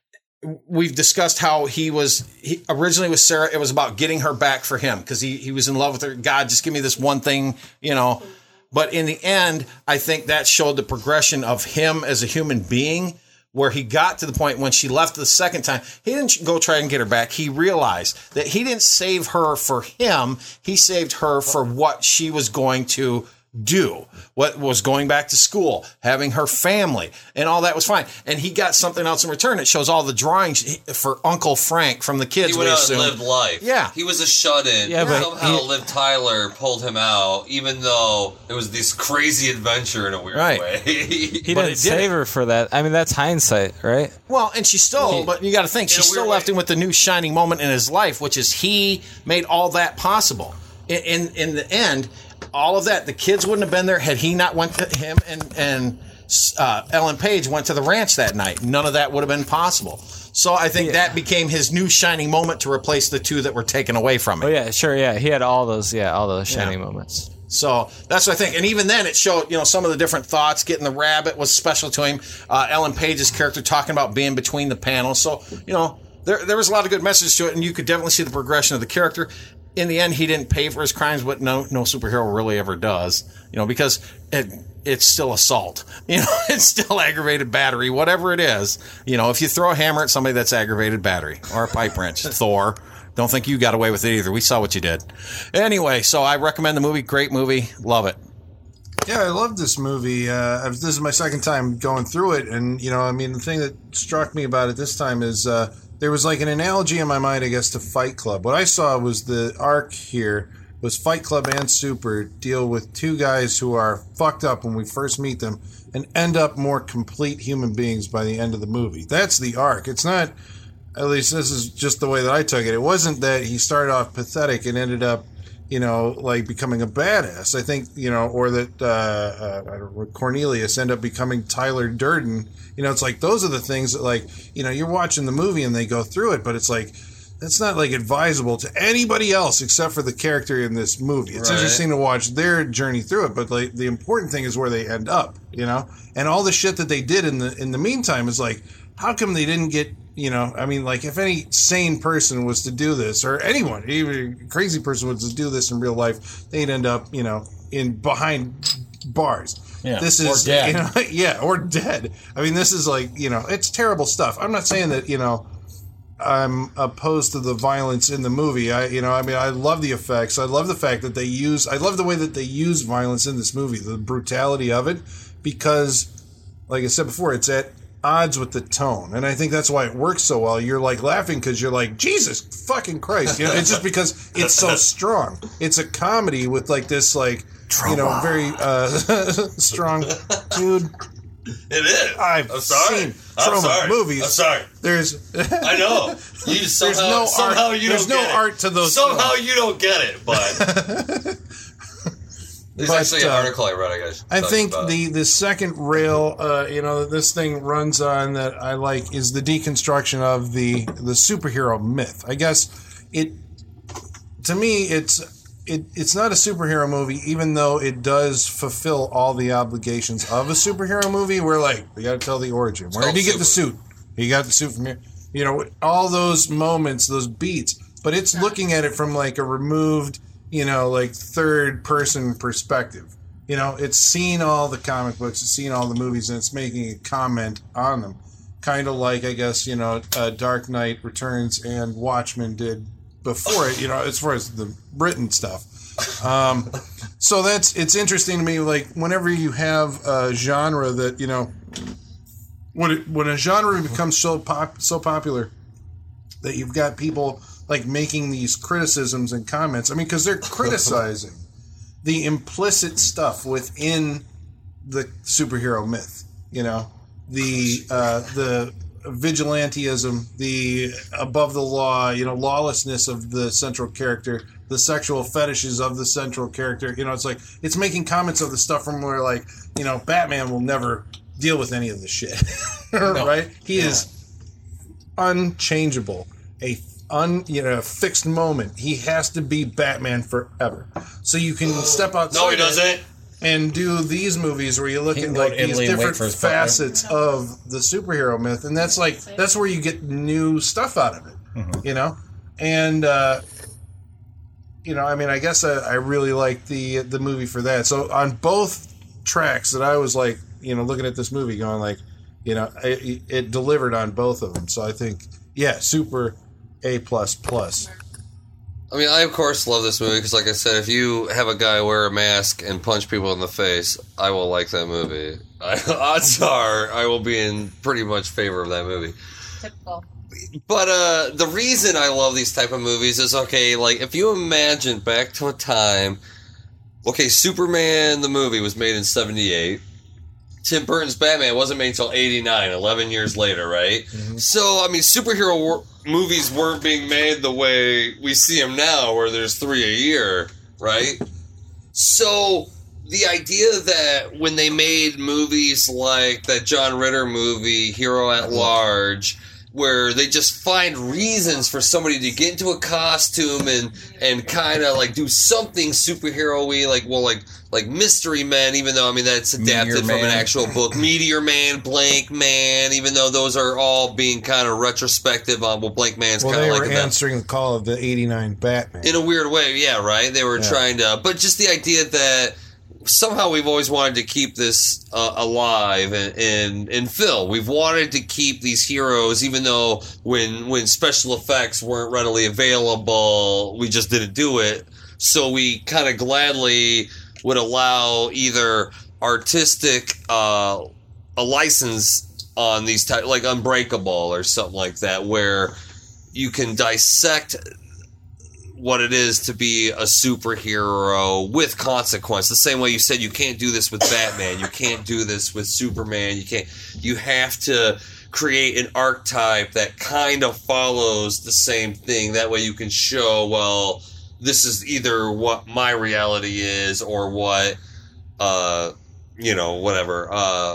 we've discussed how he was he, originally with Sarah. It was about getting her back for him because he, he was in love with her. God, just give me this one thing, you know. But in the end, I think that showed the progression of him as a human being, where he got to the point when she left the second time, he didn't go try and get her back. He realized that he didn't save her for him. He saved her for what she was going to do, what was going back to school, having her family, and all that was fine. And he got something else in return. It shows all the drawings for Uncle Frank from the kids. He went we out assume. and lived life. Yeah. He was a shut-in. Yeah, but somehow he- Liv Tyler pulled him out, even though it was this crazy adventure in a weird Right. way. He But didn't it did save it. her for that. I mean, that's hindsight, right? Well, and she still, but you got to think, she In a still weird left way. him with the new shining moment in his life, which is he made all that possible. In, in in the end, all of that, the kids wouldn't have been there had he not went to him and and uh, Ellen Page went to the ranch that night. None of that would have been possible. So I think that became his new shining moment to replace the two that were taken away from him. Oh yeah, sure, yeah. He had all those, yeah, all those shining Yeah. moments. So that's what I think. And even then, it showed, you know, some of the different thoughts. Getting the rabbit was special to him. Uh, Ellen Page's character talking about being between the panels. So, you know, there there was a lot of good messages to it, and you could definitely see the progression of the character. In the end, he didn't pay for his crimes, but no no superhero really ever does, you know, because it, it's still assault. You know, it's still aggravated battery, whatever it is. You know, if you throw a hammer at somebody, that's aggravated battery or a pipe wrench. Thor. Don't think you got away with it either. We saw what you did. Anyway, so I recommend the movie. Great movie. Love it. Yeah, I love this movie. Uh, I've- this is my second time going through it, and you know, I mean, the thing that struck me about it this time is uh, there was like an analogy in my mind, I guess, to Fight Club. What I saw was the arc here was Fight Club and Super deal with two guys who are fucked up when we first meet them and end up more complete human beings by the end of the movie. That's the arc. It's not, at least this is just the way that I took it. It wasn't that he started off pathetic and ended up, you know, like becoming a badass. I think, you know, or that uh, uh, I don't know, Cornelius end up becoming Tyler Durden. You know, it's like those are the things that, like, you know, you're watching the movie and they go through it, but it's like that's not like advisable to anybody else except for the character in this movie. It's Right. interesting to watch their journey through it, but like the important thing is where they end up, you know, and all the shit that they did in the in the meantime is like, how come they didn't get, you know, I mean, like if any sane person was to do this, or anyone, even a crazy person was to do this in real life, they'd end up, you know, in behind bars. Yeah, this or is, dead. you know, yeah, or dead. I mean, this is like, you know, it's terrible stuff. I'm not saying that, you know, I'm opposed to the violence in the movie. I, you know, I mean, I love the effects. I love the fact that they use, I love the way that they use violence in this movie, the brutality of it, because, like I said before, it's at odds with the tone. And I think that's why it works so well. You're like laughing because you're like, Jesus fucking Christ. You know, it's just because it's so strong. It's a comedy with like this, like, you know, very uh, strong, dude. It is. I've I'm sorry. seen I'm trauma sorry. movies. I'm sorry. There's, I know. You somehow, no art- somehow you there's don't no get it. art to those Somehow films. you don't get it, but there's But, actually an uh, article I read. I guess. I think the, the second rail, uh, you know, that this thing runs on that I like is the deconstruction of the the superhero myth. I guess it, to me, it's it it's not a superhero movie, even though it does fulfill all the obligations of a superhero movie. We're like, we got to tell the origin. Where did called he get the Super. suit? He got the suit from here. You know, all those moments, those beats. But it's looking at it from like a removed, you know, like third person perspective. You know, it's seen all the comic books, it's seen all the movies, and it's making a comment on them. Kind of like, I guess, you know, uh, Dark Knight Returns and Watchmen did before it, you know, as far as the written stuff. Um, so that's it's interesting to me. Like whenever you have a genre that you know, when it, when a genre becomes so pop so popular that you've got people like making these criticisms and comments. I mean, because they're criticizing the implicit stuff within the superhero myth. You know, the uh, the vigilantism, the above the law, you know, lawlessness of the central character, the sexual fetishes of the central character. You know, it's like it's making comments of the stuff from where, like, you know, Batman will never deal with any of this shit, right? He yeah. is unchangeable, a un you know fixed moment. He has to be Batman forever. So you can step outside. No, he doesn't. And do these movies where you look at like these different facets of the superhero myth, and that's like that's where you get new stuff out of it, mm-hmm. you know. And uh, you know, I mean, I guess I, I really like the the movie for that. So on both tracks, that I was like, you know, looking at this movie, going like, you know, it, it delivered on both of them. So I think, yeah, super A plus plus. I mean, I, of course, love this movie because, like I said, if you have a guy wear a mask and punch people in the face, I will like that movie. I, odds are I will be in pretty much favor of that movie. Typical. But uh, the reason I love these type of movies is, okay, like, if you imagine back to a time, okay, Superman, the movie, was made in seventy-eight. Tim Burton's Batman wasn't made until eighty-nine, eleven years later, right? Mm-hmm. So, I mean, superhero wor- movies weren't being made the way we see them now, where there's three a year, right? So, the idea that when they made movies like that John Ritter movie, Hero at Large, where they just find reasons for somebody to get into a costume and and kind of like do something superhero-y, like, well, like like Mystery Men, even though, I mean, that's adapted Meteor from Man. An actual book. Meteor Man, Blank Man, even though those are all being kind of retrospective on, well, Blank Man's well, kind of like... Well, they were answering the call of the eighty-nine Batman. In a weird way, yeah, right? They were yeah. trying to... But just the idea that somehow we've always wanted to keep this uh, alive in, in in film. We've wanted to keep these heroes, even though when when special effects weren't readily available, we just didn't do it. So we kind of gladly would allow either artistic uh, a license on these type, like Unbreakable or something like that, where you can dissect what it is to be a superhero with consequence. The same way you said you can't do this with Batman, you can't do this with Superman, you can't. You have to create an archetype that kind of follows the same thing. That way you can show, well, this is either what my reality is or what, uh, you know, whatever. Uh,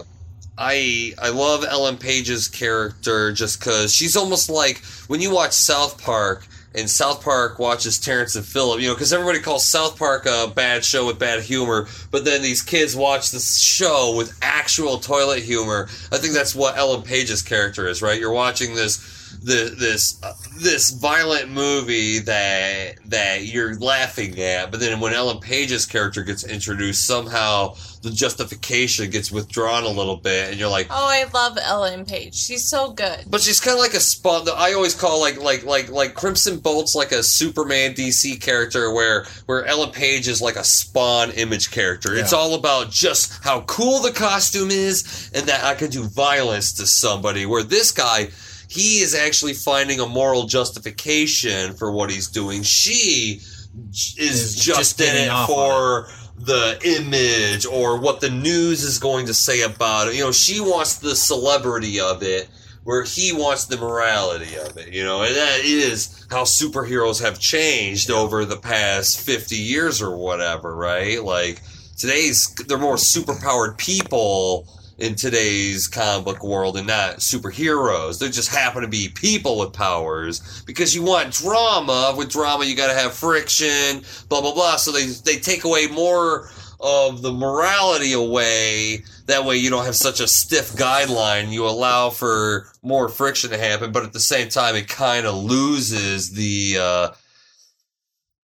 I I love Ellen Page's character just because she's almost like when you watch South Park. And South Park watches Terrence and Phillip, you know, because everybody calls South Park a bad show with bad humor, but then these kids watch this show with actual toilet humor. I think that's what Ellen Page's character is, right? You're watching this the, this uh, this violent movie that that you're laughing at, but then when Ellen Page's character gets introduced, somehow the justification gets withdrawn a little bit, and you're like, oh, I love Ellen Page. She's so good. But she's kind of like a spawn. I always call like like like like Crimson Bolt's like a Superman D C character, where where Ellen Page is like a Spawn Image character. Yeah. It's all about just how cool the costume is, and that I can do violence to somebody. Where this guy, he is actually finding a moral justification for what he's doing. She is, is just, just in it for the image or what the news is going to say about it. You know, she wants the celebrity of it, where he wants the morality of it. You know, and that is how superheroes have changed over the past fifty years or whatever, right? Like, today's, they're more superpowered people in today's comic book world and not superheroes. They just happen to be people with powers because you want drama. With drama, you got to have friction, blah, blah, blah. So they, they take away more of the morality away. That way you don't have such a stiff guideline. You allow for more friction to happen, but at the same time, it kind of loses the, uh,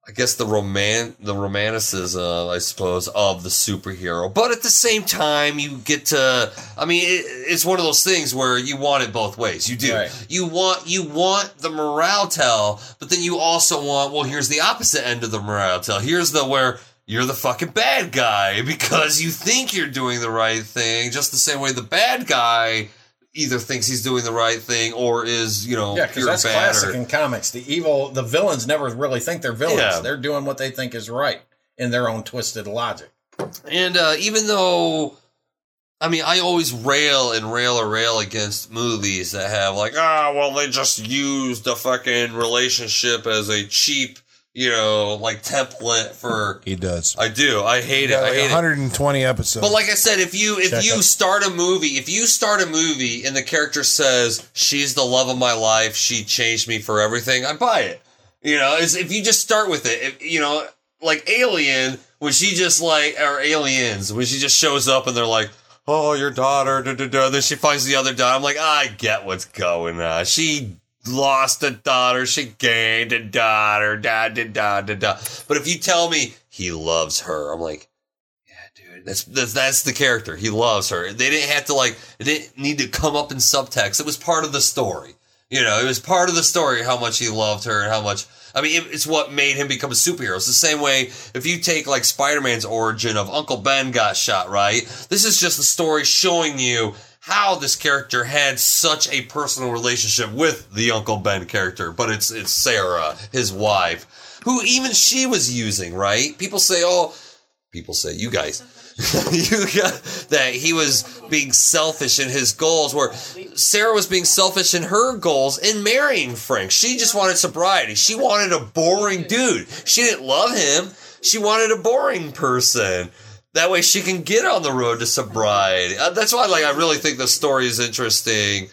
I guess the roman the romanticism, I suppose, of the superhero. But at the same time, you get to, I mean, it, it's one of those things where you want it both ways. You do. Right. You want you want the morale tale, but then you also want, well, here's the opposite end of the morale tale. Here's the where you're the fucking bad guy because you think you're doing the right thing, just the same way the bad guy either thinks he's doing the right thing or is, you know, Yeah, because pure that's bad classic or- in comics. The evil, the villains never really think they're villains. Yeah. They're doing what they think is right in their own twisted logic. And uh, even though, I mean, I always rail and rail or rail against movies that have like, ah, well, they just used the fucking relationship as a cheap, you know, like template for. He does. I do. I hate it. Got I like hate it. one hundred twenty episodes. But like I said, if you if Check you it. start a movie, if you start a movie and the character says she's the love of my life, she changed me for everything, I buy it. You know, it's, if you just start with it, if, you know, like Alien, when she just like or Aliens, when she just shows up and they're like, oh, your daughter, da, da, da. Then she finds the other daughter. I'm like, I get what's going on. She lost a daughter, she gained a daughter, da da da da da. But if you tell me he loves her, I'm like, yeah, dude, that's that's, that's the character. He loves her. They didn't have to like, it didn't need to come up in subtext. It was part of the story. You know, it was part of the story how much he loved her and how much. I mean, it, it's what made him become a superhero. It's the same way if you take like Spider-Man's origin of Uncle Ben got shot, right? This is just the story showing you how this character had such a personal relationship with the Uncle Ben character, but it's it's Sarah, his wife, who even she was using, right? People say, oh, people say, you guys, you got that he was being selfish in his goals, where Sarah was being selfish in her goals in marrying Frank. She just wanted sobriety. She wanted a boring dude. She didn't love him. She wanted a boring person. That way she can get on the road to sobriety. Uh, that's why, like, I really think the story is interesting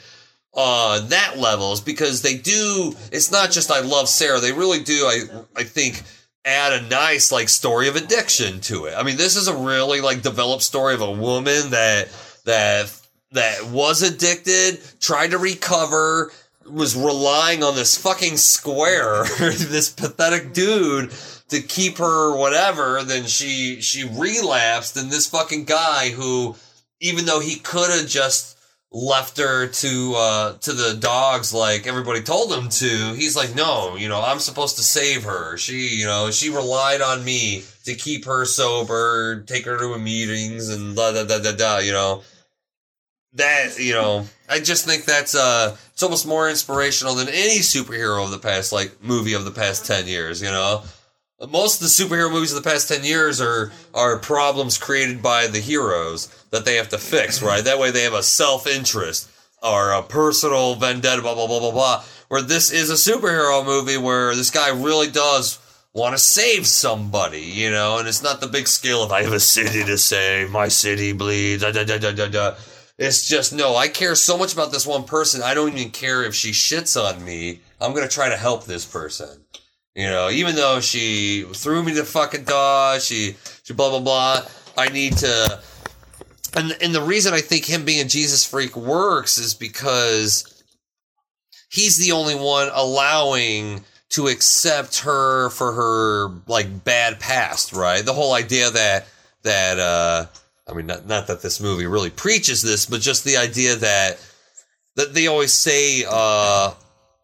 on that level, is because they do. It's not just I love Sarah. They really do. I I think add a nice like story of addiction to it. I mean, this is a really like developed story of a woman that that that was addicted, tried to recover, was relying on this fucking square, this pathetic dude, to keep her whatever. Then she she relapsed, and this fucking guy who, even though he could have just left her to uh to the dogs like everybody told him to, he's like, no, you know, I'm supposed to save her. She, you know, she relied on me to keep her sober, take her to meetings and da da da da da, you know. That, you know, I just think that's uh it's almost more inspirational than any superhero of the past, like movie of the past ten years, you know. Most of the superhero movies of the past ten years are are problems created by the heroes that they have to fix, right? That way they have a self-interest or a personal vendetta, blah, blah, blah, blah, blah. Where this is a superhero movie where this guy really does want to save somebody, you know? And it's not the big scale of, I have a city to save, my city bleeds, da, da, da, da, da, da. It's just, no, I care so much about this one person, I don't even care if she shits on me. I'm going to try to help this person. You know, even though she threw me the fucking dog, she, she blah, blah, blah. I need to, and, and the reason I think him being a Jesus freak works is because he's the only one allowing to accept her for her, like, bad past, right? The whole idea that, that, uh, I mean, not, not that this movie really preaches this, but just the idea that, that they always say, uh,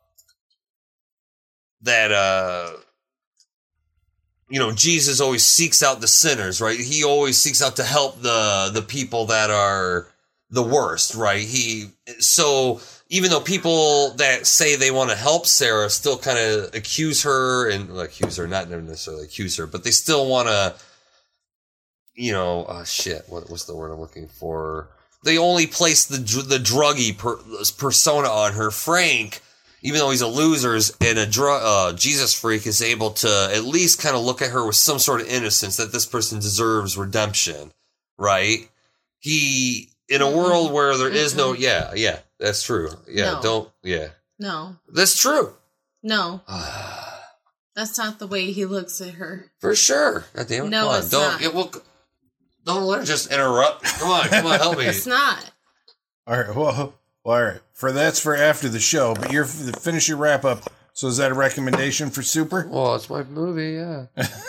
that, uh, you know, Jesus always seeks out the sinners, right? He always seeks out to help the the people that are the worst, right? He so even though people that say they want to help Sarah still kind of accuse her and well, accuse her, not necessarily accuse her, but they still want to, you know, uh, shit. What, what's the word I'm looking for? They only place the the druggy per, persona on her, Frank. Even though he's a loser and a dr- uh, Jesus freak, is able to at least kind of look at her with some sort of innocence that this person deserves redemption, right? He, in a mm-hmm. world where there is mm-hmm. no, yeah, yeah, that's true. Yeah, no. don't, yeah. No. That's true. No. That's not the way he looks at her. For sure. God damn it. No, come on. it's don't, not. Yeah, well, don't let her just interrupt. Come on, come on, help me. It's not. All right, well, well, all right. For that's for after the show, but you're finish your wrap up. So is that a recommendation for Super? Well, it's my movie, yeah.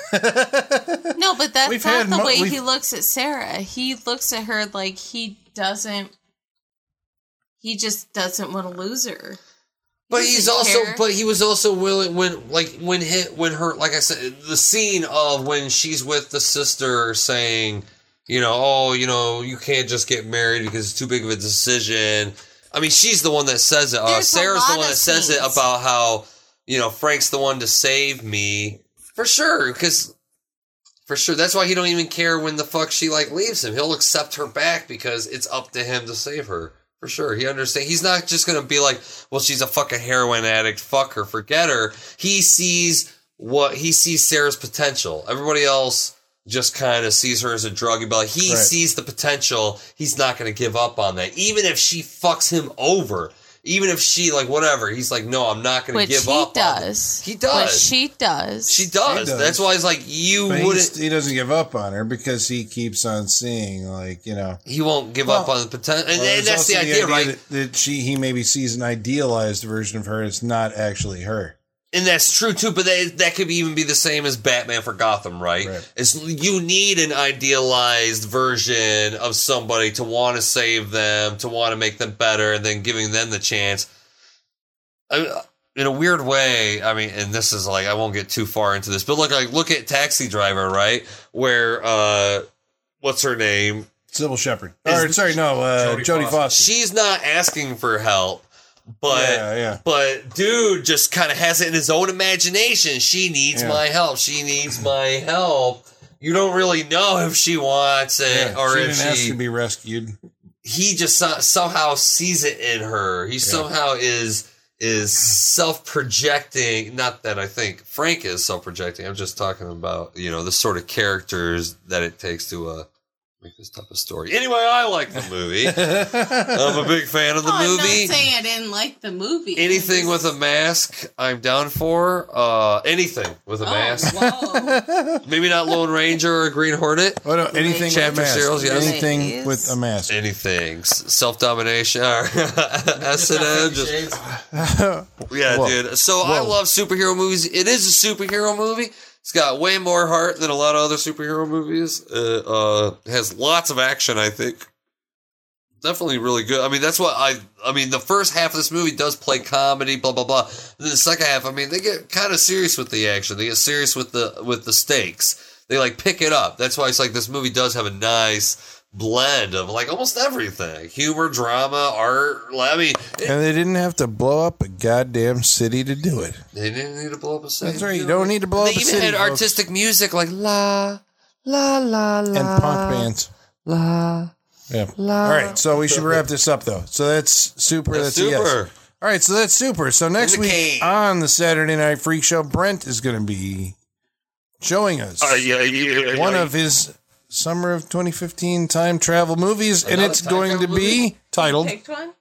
No, but that's We've not had the mo- way we've- he looks at Sarah. He looks at her like he doesn't. He just doesn't want to lose her. But He he's doesn't also, care. but he was also willing when, like, when hit, when her, like I said, the scene of when she's with the sister saying, you know, oh, you know, you can't just get married because it's too big of a decision. I mean, she's the one that says it. Uh, There's a Sarah's the lot one of that says it scenes. about how, you know, Frank's the one to save me. For sure, because, for sure, that's why he don't even care when the fuck she, like, leaves him. He'll accept her back because it's up to him to save her. For sure. He understands. He's not just going to be like, well, she's a fucking heroin addict. Fuck her. Forget her. He sees what, he sees Sarah's potential. Everybody else just kind of sees her as a druggie, but he Right. sees the potential. He's not going to give up on that. Even if she fucks him over, even if she, like, whatever, he's like, no, I'm not going to Which give he up. on does. it. He does. But she does. She does. She does. That's why he's like, you But wouldn't, he's, he doesn't give up on her because he keeps on seeing, like, you know. he won't give Well, up on the potential. And, Well, and there's that's also the idea, right? That, that she, he maybe sees an idealized version of her. It's not actually her. And that's true too, but that, that could even be the same as Batman for Gotham, right? Right. It's, you need an idealized version of somebody to want to save them, to want to make them better, and then giving them the chance. I, in a weird way, I mean, and this is like, I won't get too far into this, but look, like, look at Taxi Driver, right? Where, uh, what's her name? Sybil Shepherd. Is- Or, sorry, no, uh, Jodie Jodie Foster. Foster. She's not asking for help, but Yeah, yeah. but dude just kind of has it in his own imagination. She needs Yeah. my help. She needs my help. You don't really know if she wants it Yeah, or she if didn't ask she. to be rescued. He just so- somehow sees it in her. He somehow is is self projecting. Not that I think Frank is self projecting. I'm just talking about, you know, the sort of characters that it takes to uh, make this type of story. Anyway, I like the movie. I'm a big fan of the Oh, I'm movie. not saying I didn't like the movie. Anything I'm with a mask, I'm down for. Uh, anything with a mask. Oh, whoa. Maybe not Lone Ranger or Green Hornet. Oh, no, anything with a Chapter mask. serials, yes. Anything Please. with a mask. Anything. Self domination. S and M. Just, yeah, Whoa. dude. So I Whoa. love superhero movies. It is a superhero movie. It's got way more heart than a lot of other superhero movies. Uh, uh, it has lots of action, I think. Definitely really good. I mean, that's what I. I mean, the first half of this movie does play comedy, blah blah blah. And then the second half, I mean, they get kind of serious with the action. They get serious with the with the stakes. They like pick it up. That's why it's like this movie does have a nice blend of like almost everything: humor, drama, art. I mean, it, And they didn't have to blow up a goddamn city to do it. they didn't need to blow up a city. That's right. You don't need to blow They up a even city. had folks. artistic music like la la la la and punk bands. la. Yeah. All right. So we should wrap this up, though. So that's super. That's, That's a yes. super. All right. So that's super. So next In the week cave. on the Saturday Night Freak Show, Brent is going to be showing us Uh, yeah, yeah, one yeah. of his summer of twenty fifteen time travel movies, and Another it's time going to travel be movie? titled. Picked one?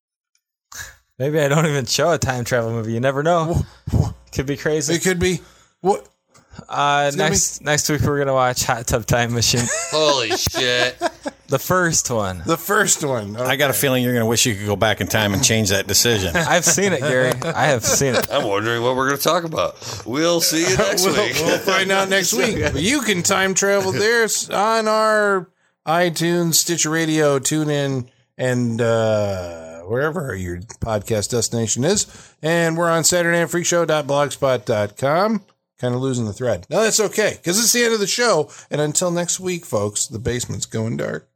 Maybe I don't even show a time travel movie. You never know. Could be crazy. It could be what? Uh, gonna next next week we're gonna watch Hot Tub Time Machine, Holy shit. the first one. The first one. I got a feeling you're going to wish you could go back in time and change that decision. I've seen it, Gary. I have seen it. I'm wondering what we're going to talk about. We'll see you next we'll, week. we'll find out next week. But you can time travel there on our iTunes, Stitcher Radio, TuneIn, and uh, wherever your podcast destination is. And we're on Saturday Night Freak Show dot blogspot dot com. Kind of losing the thread. No, that's okay, because it's the end of the show. And until next week, folks, the basement's going dark.